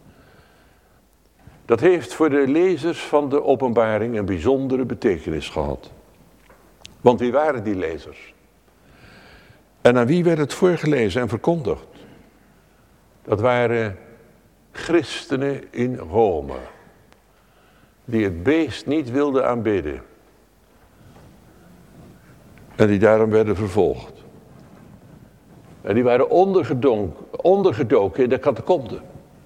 Dat heeft voor de lezers van de openbaring een bijzondere betekenis gehad. Want wie waren die lezers? En aan wie werd het voorgelezen en verkondigd? Dat waren christenen in Rome. Die het beest niet wilden aanbidden. En die daarom werden vervolgd. En die waren ondergedoken in de catacomben.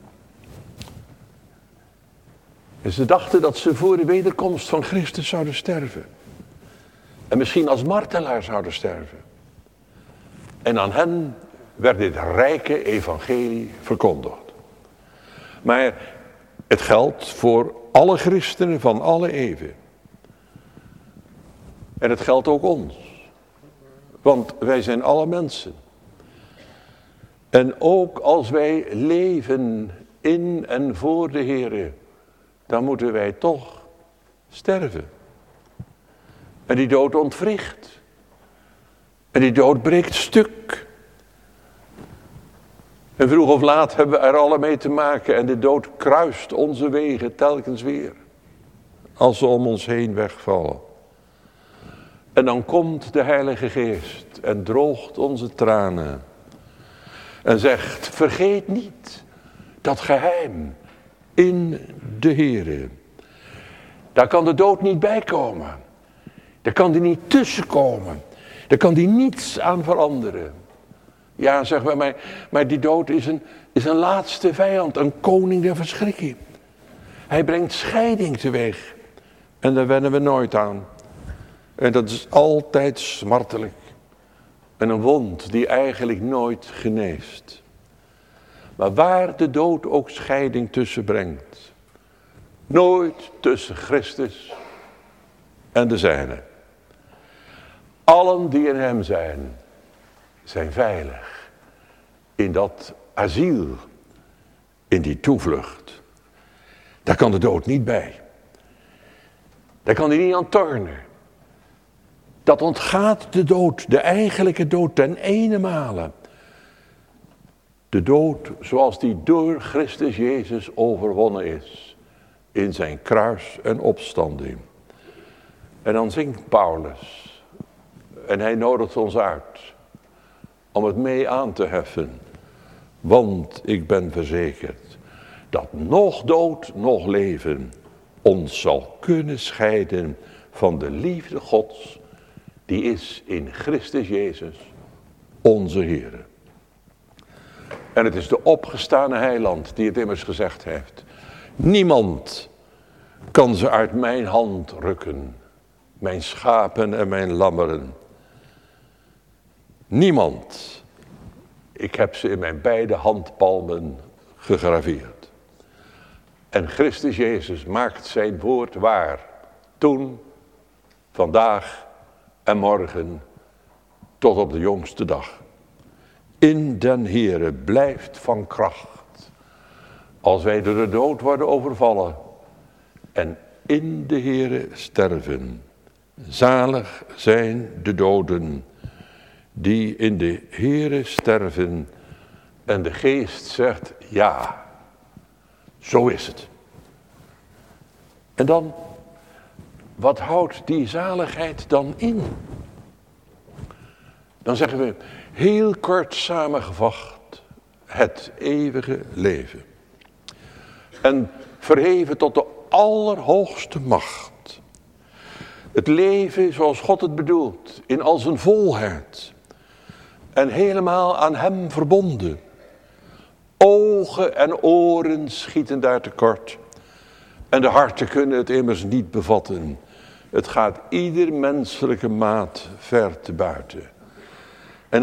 En ze dachten dat ze voor de wederkomst van Christus zouden sterven. En misschien als martelaar zouden sterven. En aan hen werd dit rijke evangelie verkondigd. Maar het geldt voor alle christenen van alle eeuwen. En het geldt ook ons. Want wij zijn alle mensen. En ook als wij leven in en voor de Heere, dan moeten wij toch sterven. En die dood ontwricht. En die dood breekt stuk. En vroeg of laat hebben we er alle mee te maken. En de dood kruist onze wegen telkens weer. Als ze om ons heen wegvallen. En dan komt de Heilige Geest en droogt onze tranen. En zegt, vergeet niet dat geheim in de Heere. Daar kan de dood niet bij komen. Daar kan die niet tussenkomen. Daar kan die niets aan veranderen. Ja, zeg maar die dood is een laatste vijand, een koning der verschrikking. Hij brengt scheiding teweeg. En daar wennen we nooit aan. En dat is altijd smartelijk. En een wond die eigenlijk nooit geneest. Maar waar de dood ook scheiding tussen brengt. Nooit tussen Christus en de zijnen. Allen die in hem zijn veilig. In dat asiel. In die toevlucht. Daar kan de dood niet bij. Daar kan hij niet aan tornen. Dat ontgaat de dood, de eigenlijke dood, ten ene. De dood zoals die door Christus Jezus overwonnen is. In zijn kruis en opstanding. En dan zingt Paulus. En hij nodigt ons uit. Om het mee aan te heffen. Want ik ben verzekerd. Dat nog dood, nog leven. Ons zal kunnen scheiden van de liefde Gods. Die is in Christus Jezus, onze Heer. En het is de opgestane heiland die het immers gezegd heeft. Niemand kan ze uit mijn hand rukken. Mijn schapen en mijn lammeren. Niemand. Ik heb ze in mijn beide handpalmen gegraveerd. En Christus Jezus maakt zijn woord waar. Toen, vandaag en morgen, tot op de jongste dag. In den Heere blijft van kracht. Als wij door de dood worden overvallen. En in de Heere sterven. Zalig zijn de doden. Die in de Heere sterven. En de geest zegt ja. Zo is het. En dan, wat houdt die zaligheid dan in? Dan zeggen we, heel kort samengevat, het eeuwige leven. En verheven tot de allerhoogste macht. Het leven zoals God het bedoelt, in al zijn volheid. En helemaal aan hem verbonden. Ogen en oren schieten daar tekort. En de harten kunnen het immers niet bevatten. Het gaat ieder menselijke maat ver te buiten. En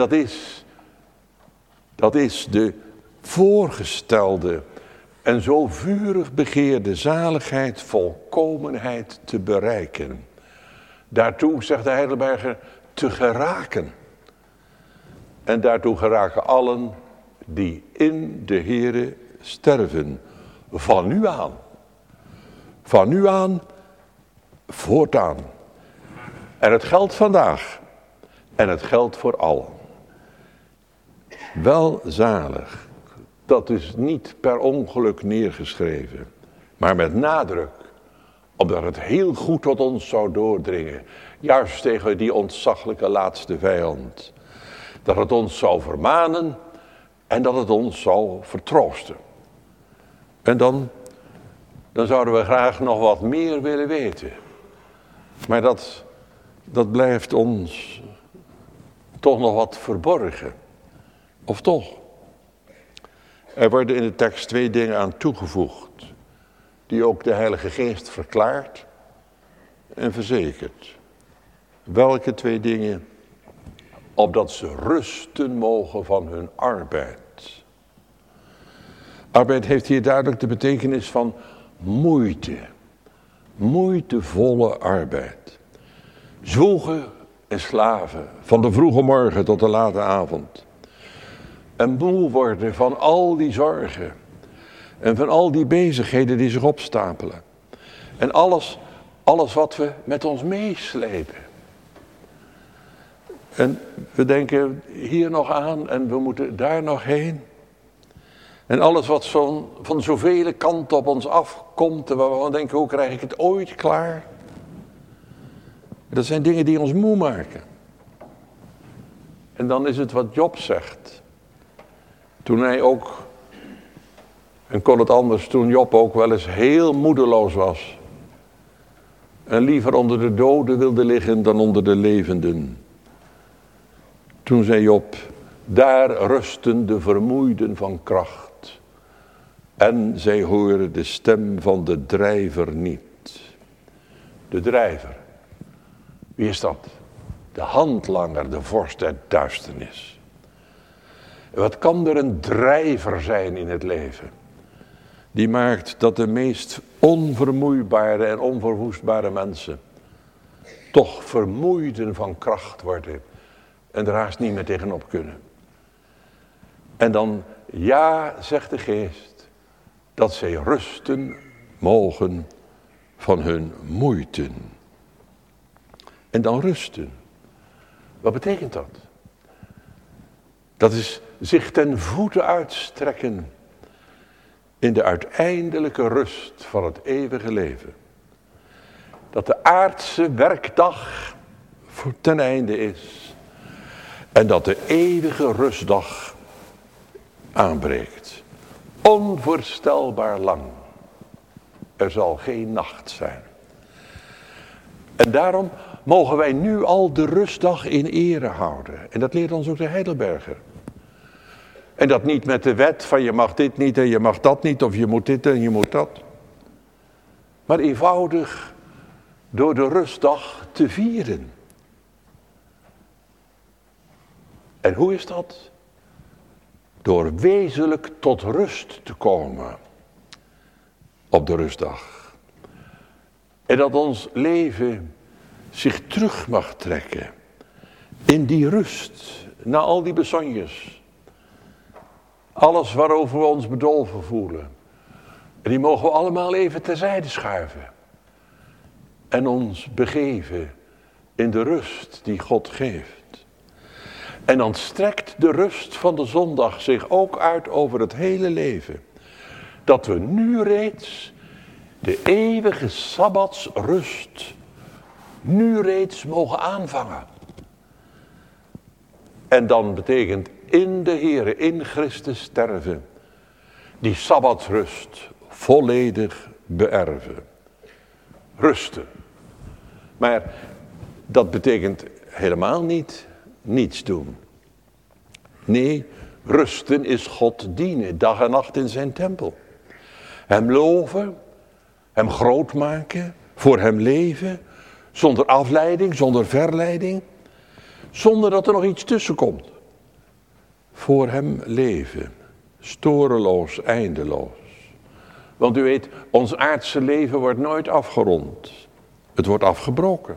dat is de voorgestelde en zo vurig begeerde zaligheid, volkomenheid te bereiken. Daartoe, zegt de Heidelberger, te geraken. En daartoe geraken allen die in de Heere sterven. Van nu aan. Van nu aan, voortaan. En het geldt vandaag. En het geldt voor allen. Welzalig. Dat is niet per ongeluk neergeschreven. Maar met nadruk. Omdat het heel goed tot ons zou doordringen. Juist tegen die ontzaglijke laatste vijand. Dat het ons zou vermanen. En dat het ons zou vertroosten. En dan zouden we graag nog wat meer willen weten. Maar dat blijft ons toch nog wat verborgen. Of toch? Er worden in de tekst 2 dingen aan toegevoegd. Die ook de Heilige Geest verklaart en verzekert. Welke 2 dingen? Opdat ze rusten mogen van hun arbeid. Arbeid heeft hier duidelijk de betekenis van moeite. Moeitevolle arbeid. Zwoegen en slaven van de vroege morgen tot de late avond. En moe worden van al die zorgen. En van al die bezigheden die zich opstapelen. En alles wat we met ons meeslepen. En we denken hier nog aan en we moeten daar nog heen. En alles wat van zoveel kanten op ons afkomt en waar we denken, hoe krijg ik het ooit klaar? Dat zijn dingen die ons moe maken. En dan is het wat Job zegt. Toen hij ook, en kon het anders, toen Job ook wel eens heel moedeloos was. En liever onder de doden wilde liggen dan onder de levenden. Toen zei Job, daar rusten de vermoeiden van kracht. En zij horen de stem van de drijver niet. De drijver. Wie is dat? De handlanger, de vorst der duisternis. Wat kan er een drijver zijn in het leven? Die maakt dat de meest onvermoeibare en onverwoestbare mensen toch vermoeiden van kracht worden en er haast niet meer tegenop kunnen. En dan, ja, zegt de Geest, dat zij rusten mogen van hun moeiten. En dan rusten. Wat betekent dat? Dat is zich ten voeten uitstrekken in de uiteindelijke rust van het eeuwige leven. Dat de aardse werkdag ten einde is. En dat de eeuwige rustdag aanbreekt. Onvoorstelbaar lang. Er zal geen nacht zijn. En daarom mogen wij nu al de rustdag in ere houden. En dat leert ons ook de Heidelberger. En dat niet met de wet van je mag dit niet en je mag dat niet. Of je moet dit en je moet dat. Maar eenvoudig door de rustdag te vieren. En hoe is dat? Door wezenlijk tot rust te komen. Op de rustdag. En dat ons leven zich terug mag trekken. In die rust. Na al die besonjes. Alles waarover we ons bedolven voelen. En die mogen we allemaal even terzijde schuiven. En ons begeven in de rust die God geeft. En dan strekt de rust van de zondag zich ook uit over het hele leven. Dat we nu reeds de eeuwige sabbatsrust nu reeds mogen aanvangen. En dan betekent in de Heere, in Christus sterven, die sabbatsrust volledig beërven. Rusten. Maar dat betekent helemaal niet niets doen. Nee, rusten is God dienen, dag en nacht in zijn tempel. Hem loven, hem groot maken, voor hem leven, zonder afleiding, zonder verleiding, zonder dat er nog iets tussen komt. Voor hem leven, storeloos, eindeloos. Want u weet, ons aardse leven wordt nooit afgerond. Het wordt afgebroken.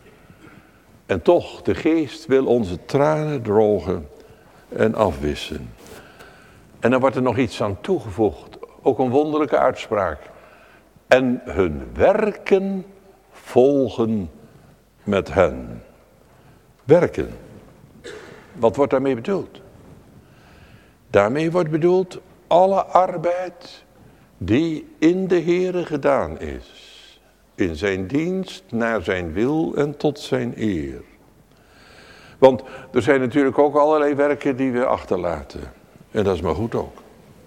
En toch, de Geest wil onze tranen drogen en afwissen. En dan wordt er nog iets aan toegevoegd. Ook een wonderlijke uitspraak. En hun werken volgen met hen. Werken. Wat wordt daarmee bedoeld? Daarmee wordt bedoeld alle arbeid die in de Heere gedaan is. In zijn dienst, naar zijn wil en tot zijn eer. Want er zijn natuurlijk ook allerlei werken die we achterlaten. En dat is maar goed ook.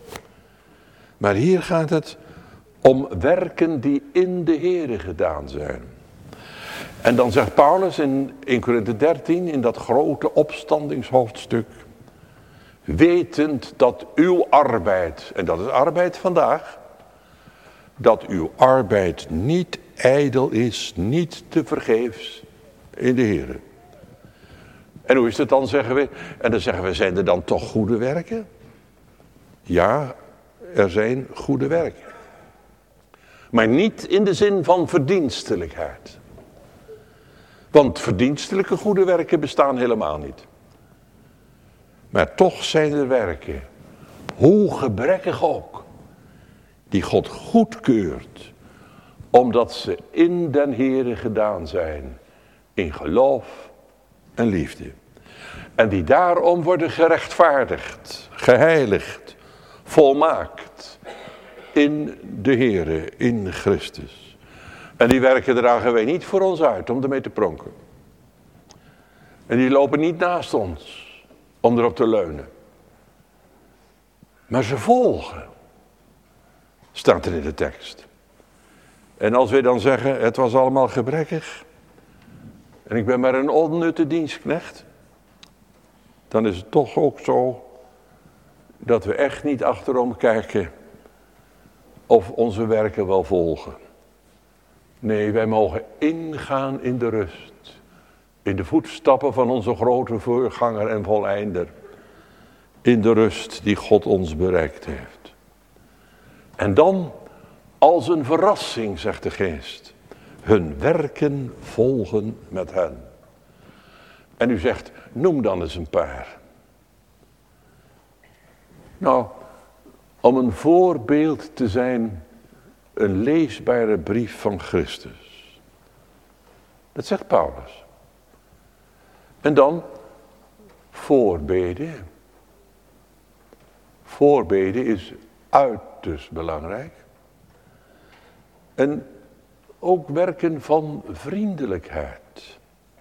Maar hier gaat het om werken die in de Heere gedaan zijn. En dan zegt Paulus in 1 Korinthe 13, in dat grote opstandingshoofdstuk. Wetend dat uw arbeid, en dat is arbeid vandaag, dat uw arbeid niet ijdel is, niet te vergeefs in de Heere. En hoe is het dan, zeggen we? En dan zeggen we, zijn er dan toch goede werken? Ja, er zijn goede werken. Maar niet in de zin van verdienstelijkheid. Want verdienstelijke goede werken bestaan helemaal niet. Maar toch zijn er werken, hoe gebrekkig ook, die God goedkeurt, omdat ze in den Heere gedaan zijn, in geloof en liefde. En die daarom worden gerechtvaardigd, geheiligd, volmaakt in de Heere, in Christus. En die werken dragen wij niet voor ons uit om ermee te pronken. En die lopen niet naast ons om erop te leunen. Maar ze volgen, staat er in de tekst. En als we dan zeggen, het was allemaal gebrekkig en ik ben maar een onnutte dienstknecht, dan is het toch ook zo dat we echt niet achterom kijken of onze werken wel volgen. Nee, wij mogen ingaan in de rust, in de voetstappen van onze grote voorganger en voleinder. in de rust die God ons bereikt heeft. En dan, als een verrassing, zegt de Geest, hun werken volgen met hen. En u zegt, noem dan eens een paar. Nou, om een voorbeeld te zijn, een leesbare brief van Christus. Dat zegt Paulus. En dan voorbeden. Voorbeden is uiterst belangrijk. En ook werken van vriendelijkheid.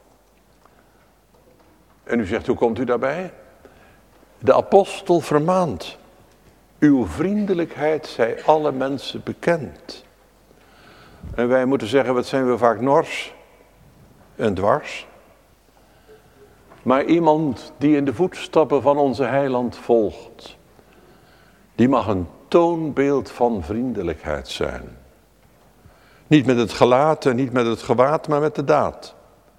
En u zegt, hoe komt u daarbij? De apostel vermaant. Uw vriendelijkheid zij alle mensen bekend. En wij moeten zeggen, wat zijn we vaak nors en dwars. Maar iemand die in de voetstappen van onze heiland volgt, die mag een toonbeeld van vriendelijkheid zijn. Niet met het gelaat en niet met het gewaad, maar met de daad.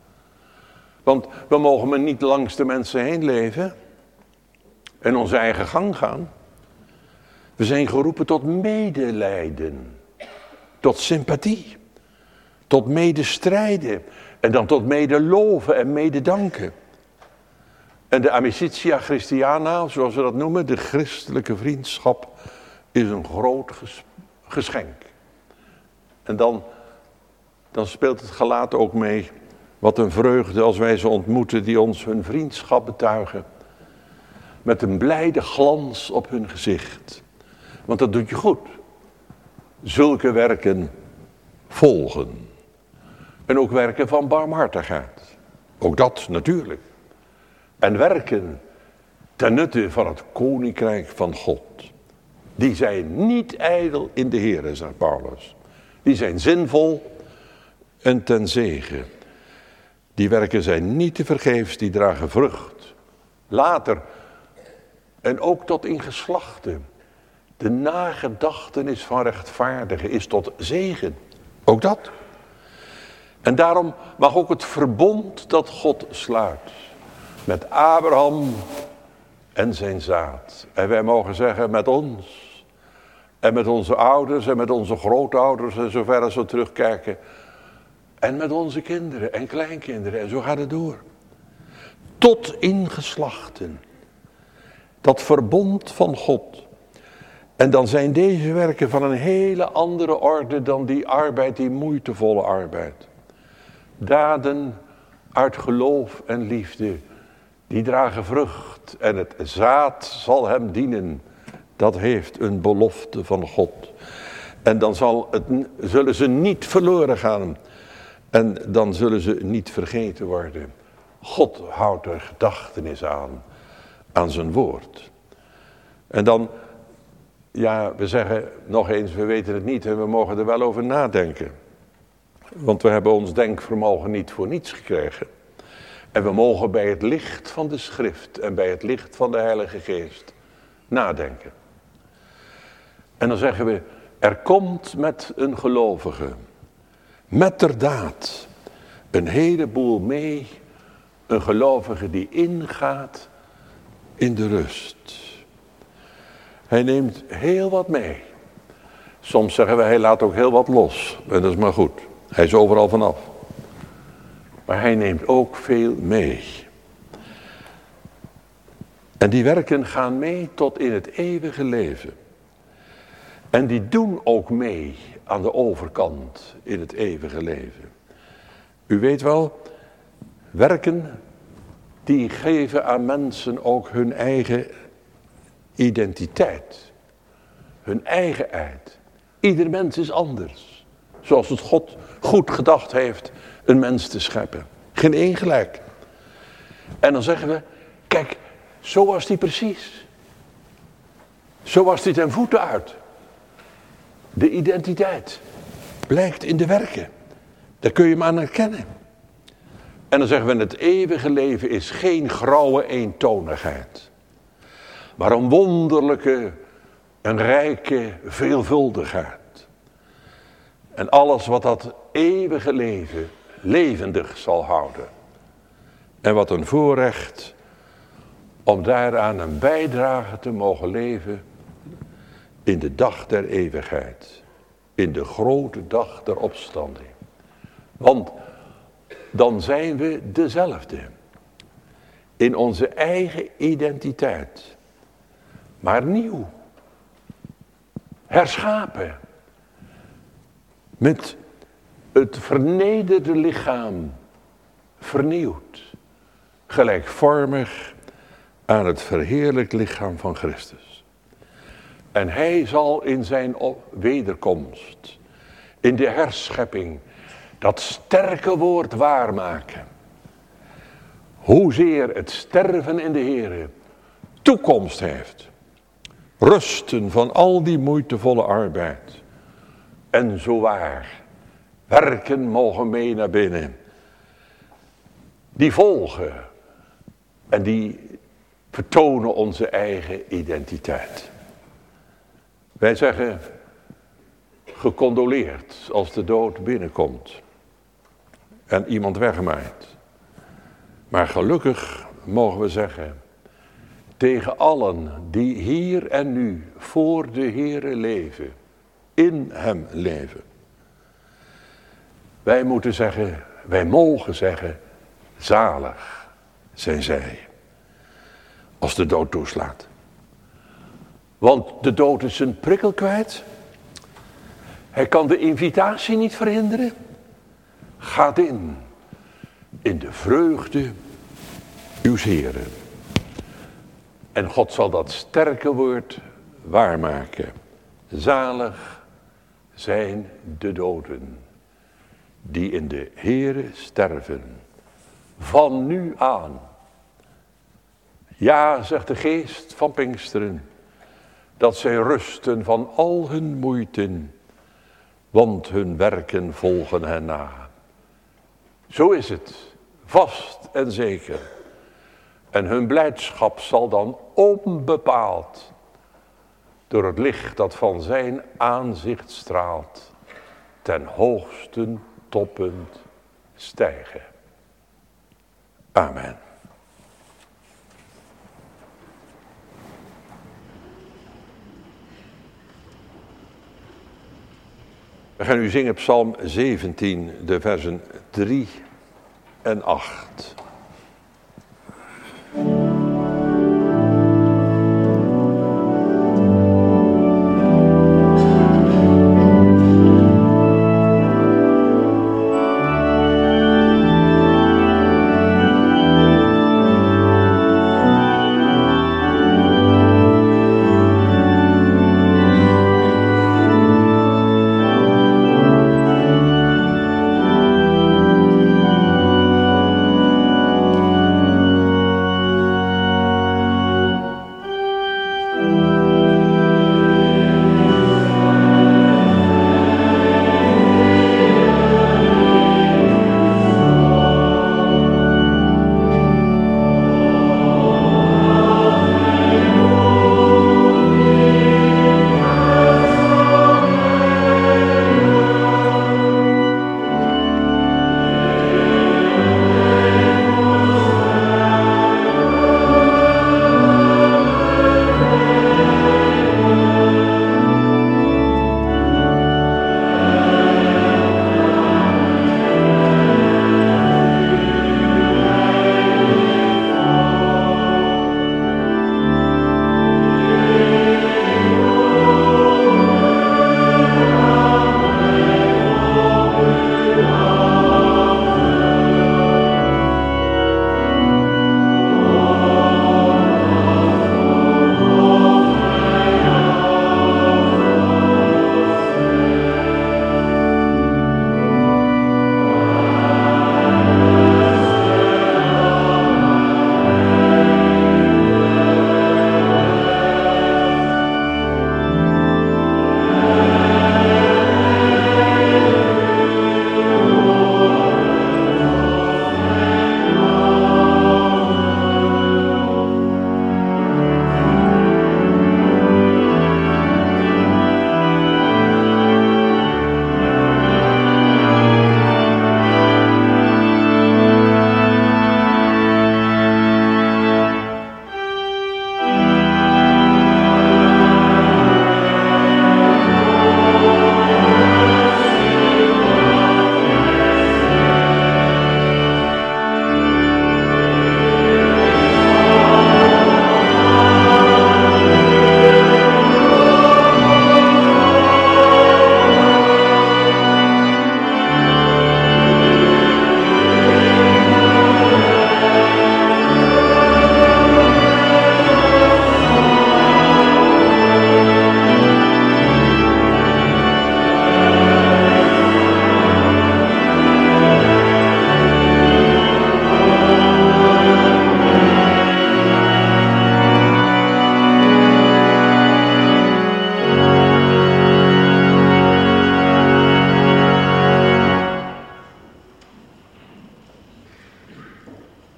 Want we mogen maar niet langs de mensen heen leven en onze eigen gang gaan. We zijn geroepen tot medelijden, tot sympathie, tot medestrijden en dan tot medeloven en mededanken. En de amicitia Christiana, zoals we dat noemen, de christelijke vriendschap, is een groot geschenk. En dan speelt het gelaat ook mee. Wat een vreugde als wij ze ontmoeten die ons hun vriendschap betuigen. Met een blijde glans op hun gezicht. Want dat doet je goed. Zulke werken volgen. En ook werken van barmhartigheid. Ook dat natuurlijk. En werken ten nutte van het koninkrijk van God. Die zijn niet ijdel in de Heere, zegt Paulus. Die zijn zinvol en ten zegen. Die werken zijn niet te vergeefs, die dragen vrucht. Later, en ook tot in geslachten. De nagedachtenis van rechtvaardigen is tot zegen. Ook dat. En daarom mag ook het verbond dat God sluit. Met Abraham en zijn zaad. En wij mogen zeggen met ons. En met onze ouders en met onze grootouders en zover als we terugkijken. En met onze kinderen en kleinkinderen en zo gaat het door. Tot in geslachten. Dat verbond van God. En dan zijn deze werken van een hele andere orde dan die arbeid, die moeitevolle arbeid. Daden uit geloof en liefde, die dragen vrucht en het zaad zal hem dienen. Dat heeft een belofte van God. En dan zullen ze niet verloren gaan. En dan zullen ze niet vergeten worden. God houdt er gedachtenis aan zijn woord. En dan, ja, we zeggen nog eens, we weten het niet en we mogen er wel over nadenken. Want we hebben ons denkvermogen niet voor niets gekregen. En we mogen bij het licht van de schrift en bij het licht van de Heilige Geest nadenken. En dan zeggen we, er komt met een gelovige, metterdaad, een heleboel mee, een gelovige die ingaat in de rust. Hij neemt heel wat mee. Soms zeggen we, hij laat ook heel wat los. En dat is maar goed. Hij is overal vanaf. Maar hij neemt ook veel mee. En die werken gaan mee tot in het eeuwige leven. En die doen ook mee aan de overkant in het eeuwige leven. U weet wel, werken die geven aan mensen ook hun eigen identiteit. Hun eigenheid. Ieder mens is anders. Zoals het God goed gedacht heeft een mens te scheppen. Geen één gelijk. En dan zeggen we, kijk, zo was die precies. Zo was die ten voeten uit. De identiteit blijkt in de werken. Daar kun je hem aan herkennen. En dan zeggen we, het eeuwige leven is geen grauwe eentonigheid. Maar een wonderlijke, een rijke veelvuldigheid. En alles wat dat eeuwige leven levendig zal houden. En wat een voorrecht om daaraan een bijdrage te mogen leven in de dag der eeuwigheid. In de grote dag der opstanding. Want dan zijn we dezelfde. In onze eigen identiteit. Maar nieuw. Herschapen. Met het vernederde lichaam vernieuwd. Gelijkvormig aan het verheerlijkt lichaam van Christus. En hij zal in zijn wederkomst, in de herschepping, dat sterke woord waarmaken. Hoezeer het sterven in de Here toekomst heeft. Rusten van al die moeitevolle arbeid. En zowaar werken mogen mee naar binnen. Die volgen en die vertonen onze eigen identiteit. Wij zeggen gecondoleerd als de dood binnenkomt en iemand wegmaakt. Maar gelukkig mogen we zeggen tegen allen die hier en nu voor de Heere leven, in hem leven. Wij moeten zeggen, wij mogen zeggen, zalig zijn zij als de dood toeslaat. Want de dood is zijn prikkel kwijt. Hij kan de invitatie niet verhinderen. Gaat in de vreugde uws Heren. En God zal dat sterke woord waarmaken. Zalig zijn de doden die in de Heere sterven. Van nu aan. Ja, zegt de geest van Pinksteren, dat zij rusten van al hun moeiten, want hun werken volgen hen na. Zo is het, vast en zeker. En hun blijdschap zal dan onbepaald door het licht dat van zijn aanzicht straalt, ten hoogste toppunt stijgen. Amen. We gaan nu zingen Psalm 17, de versen 3 en 8.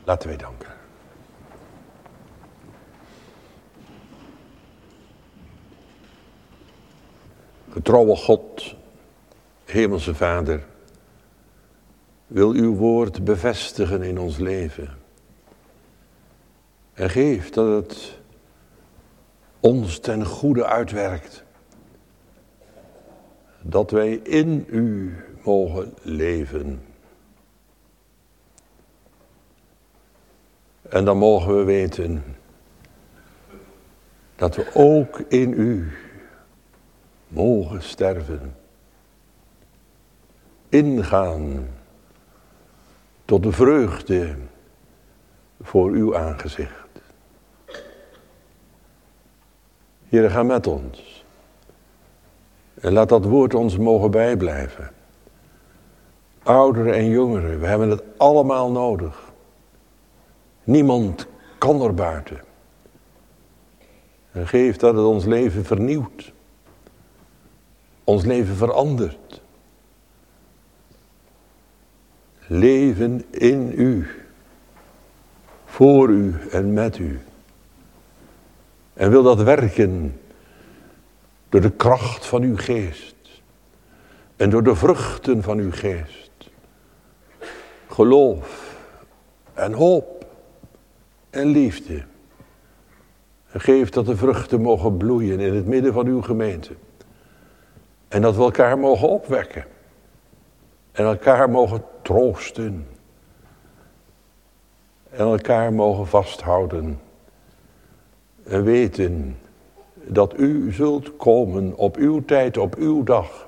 Laten wij danken. Getrouwe God, Hemelse Vader, wil uw woord bevestigen in ons leven. En geef dat het ons ten goede uitwerkt. Dat wij in u mogen leven. En dan mogen we weten dat we ook in u mogen sterven. Ingaan tot de vreugde voor uw aangezicht. Heer, ga met ons. En laat dat woord ons mogen bijblijven. Ouderen en jongeren, we hebben het allemaal nodig. Niemand kan er buiten. En geef dat het ons leven vernieuwt. Ons leven verandert. Leven in u. Voor u en met u. En wil dat werken door de kracht van uw geest. En door de vruchten van uw geest. Geloof en hoop en liefde. En geef dat de vruchten mogen bloeien in het midden van uw gemeente. En dat we elkaar mogen opwekken. En elkaar mogen troosten. En elkaar mogen vasthouden. En weten dat u zult komen op uw tijd, op uw dag.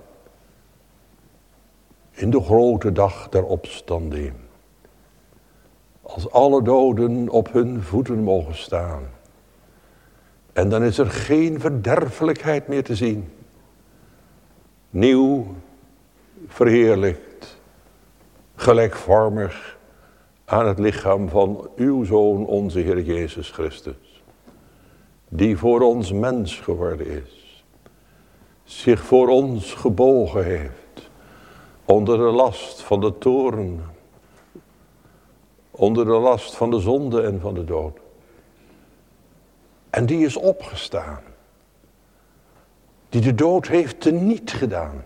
In de grote dag der opstanding. Als alle doden op hun voeten mogen staan. En dan is er geen verderfelijkheid meer te zien. Nieuw, verheerlijkt, gelijkvormig aan het lichaam van uw Zoon, onze Heer Jezus Christus. Die voor ons mens geworden is. Zich voor ons gebogen heeft. Onder de last van de toorn. Onder de last van de zonde en van de dood. En die is opgestaan. Die de dood heeft teniet gedaan.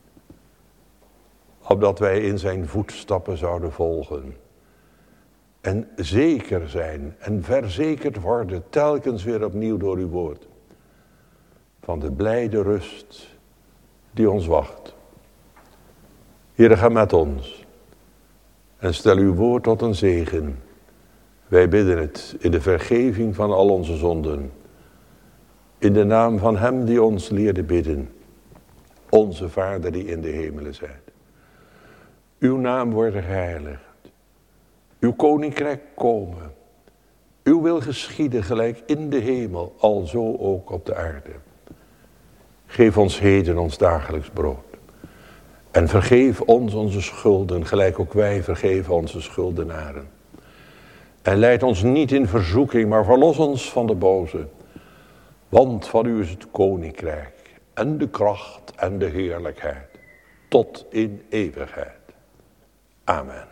Opdat wij in zijn voetstappen zouden volgen. En zeker zijn en verzekerd worden, telkens weer opnieuw door uw woord. Van de blijde rust die ons wacht. Heere, ga met ons. En stel uw woord tot een zegen. Wij bidden het in de vergeving van al onze zonden. In de naam van hem die ons leerde bidden. Onze Vader die in de hemelen zijt. Uw naam wordt geheiligd. Uw koninkrijk komen. Uw wil geschieden gelijk in de hemel, alzo ook op de aarde. Geef ons heden ons dagelijks brood. En vergeef ons onze schulden, gelijk ook wij vergeven onze schuldenaren. En leid ons niet in verzoeking, maar verlos ons van de boze. Want van u is het koninkrijk en de kracht en de heerlijkheid. Tot in eeuwigheid. Amen.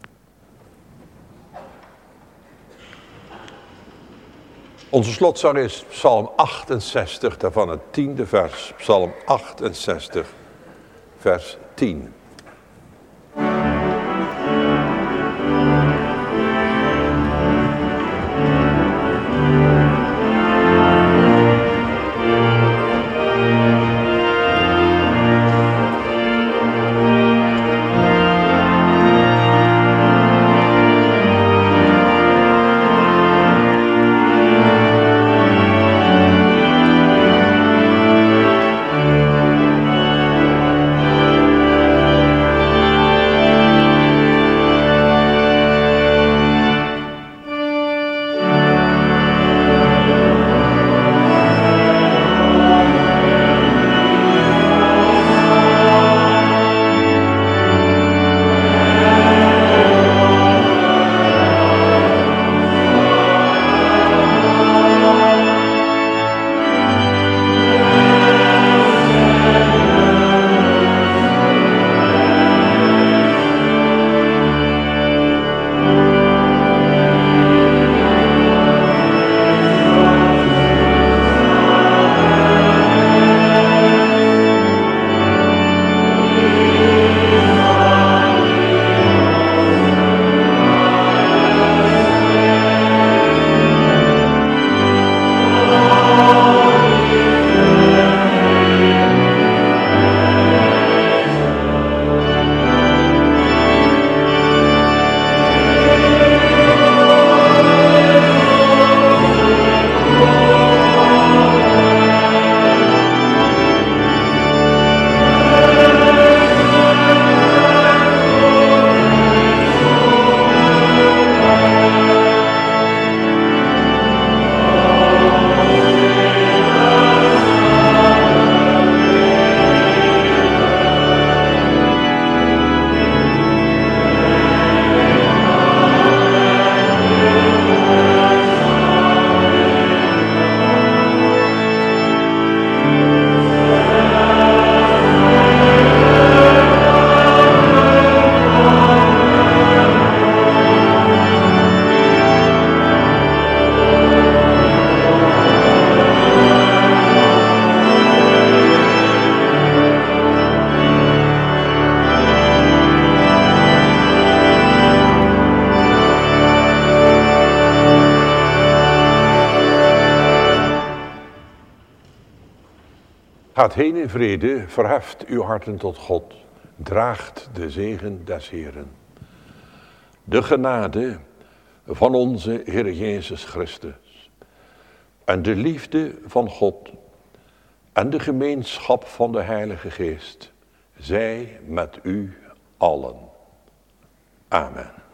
Onze slotzang is Psalm 68, daarvan het 10e vers. Psalm 68, vers 10. Gaat heen in vrede, verheft uw harten tot God. Draagt de zegen des Heeren. De genade van onze Heer Jezus Christus. En de liefde van God. En de gemeenschap van de Heilige Geest. Zij met u allen. Amen.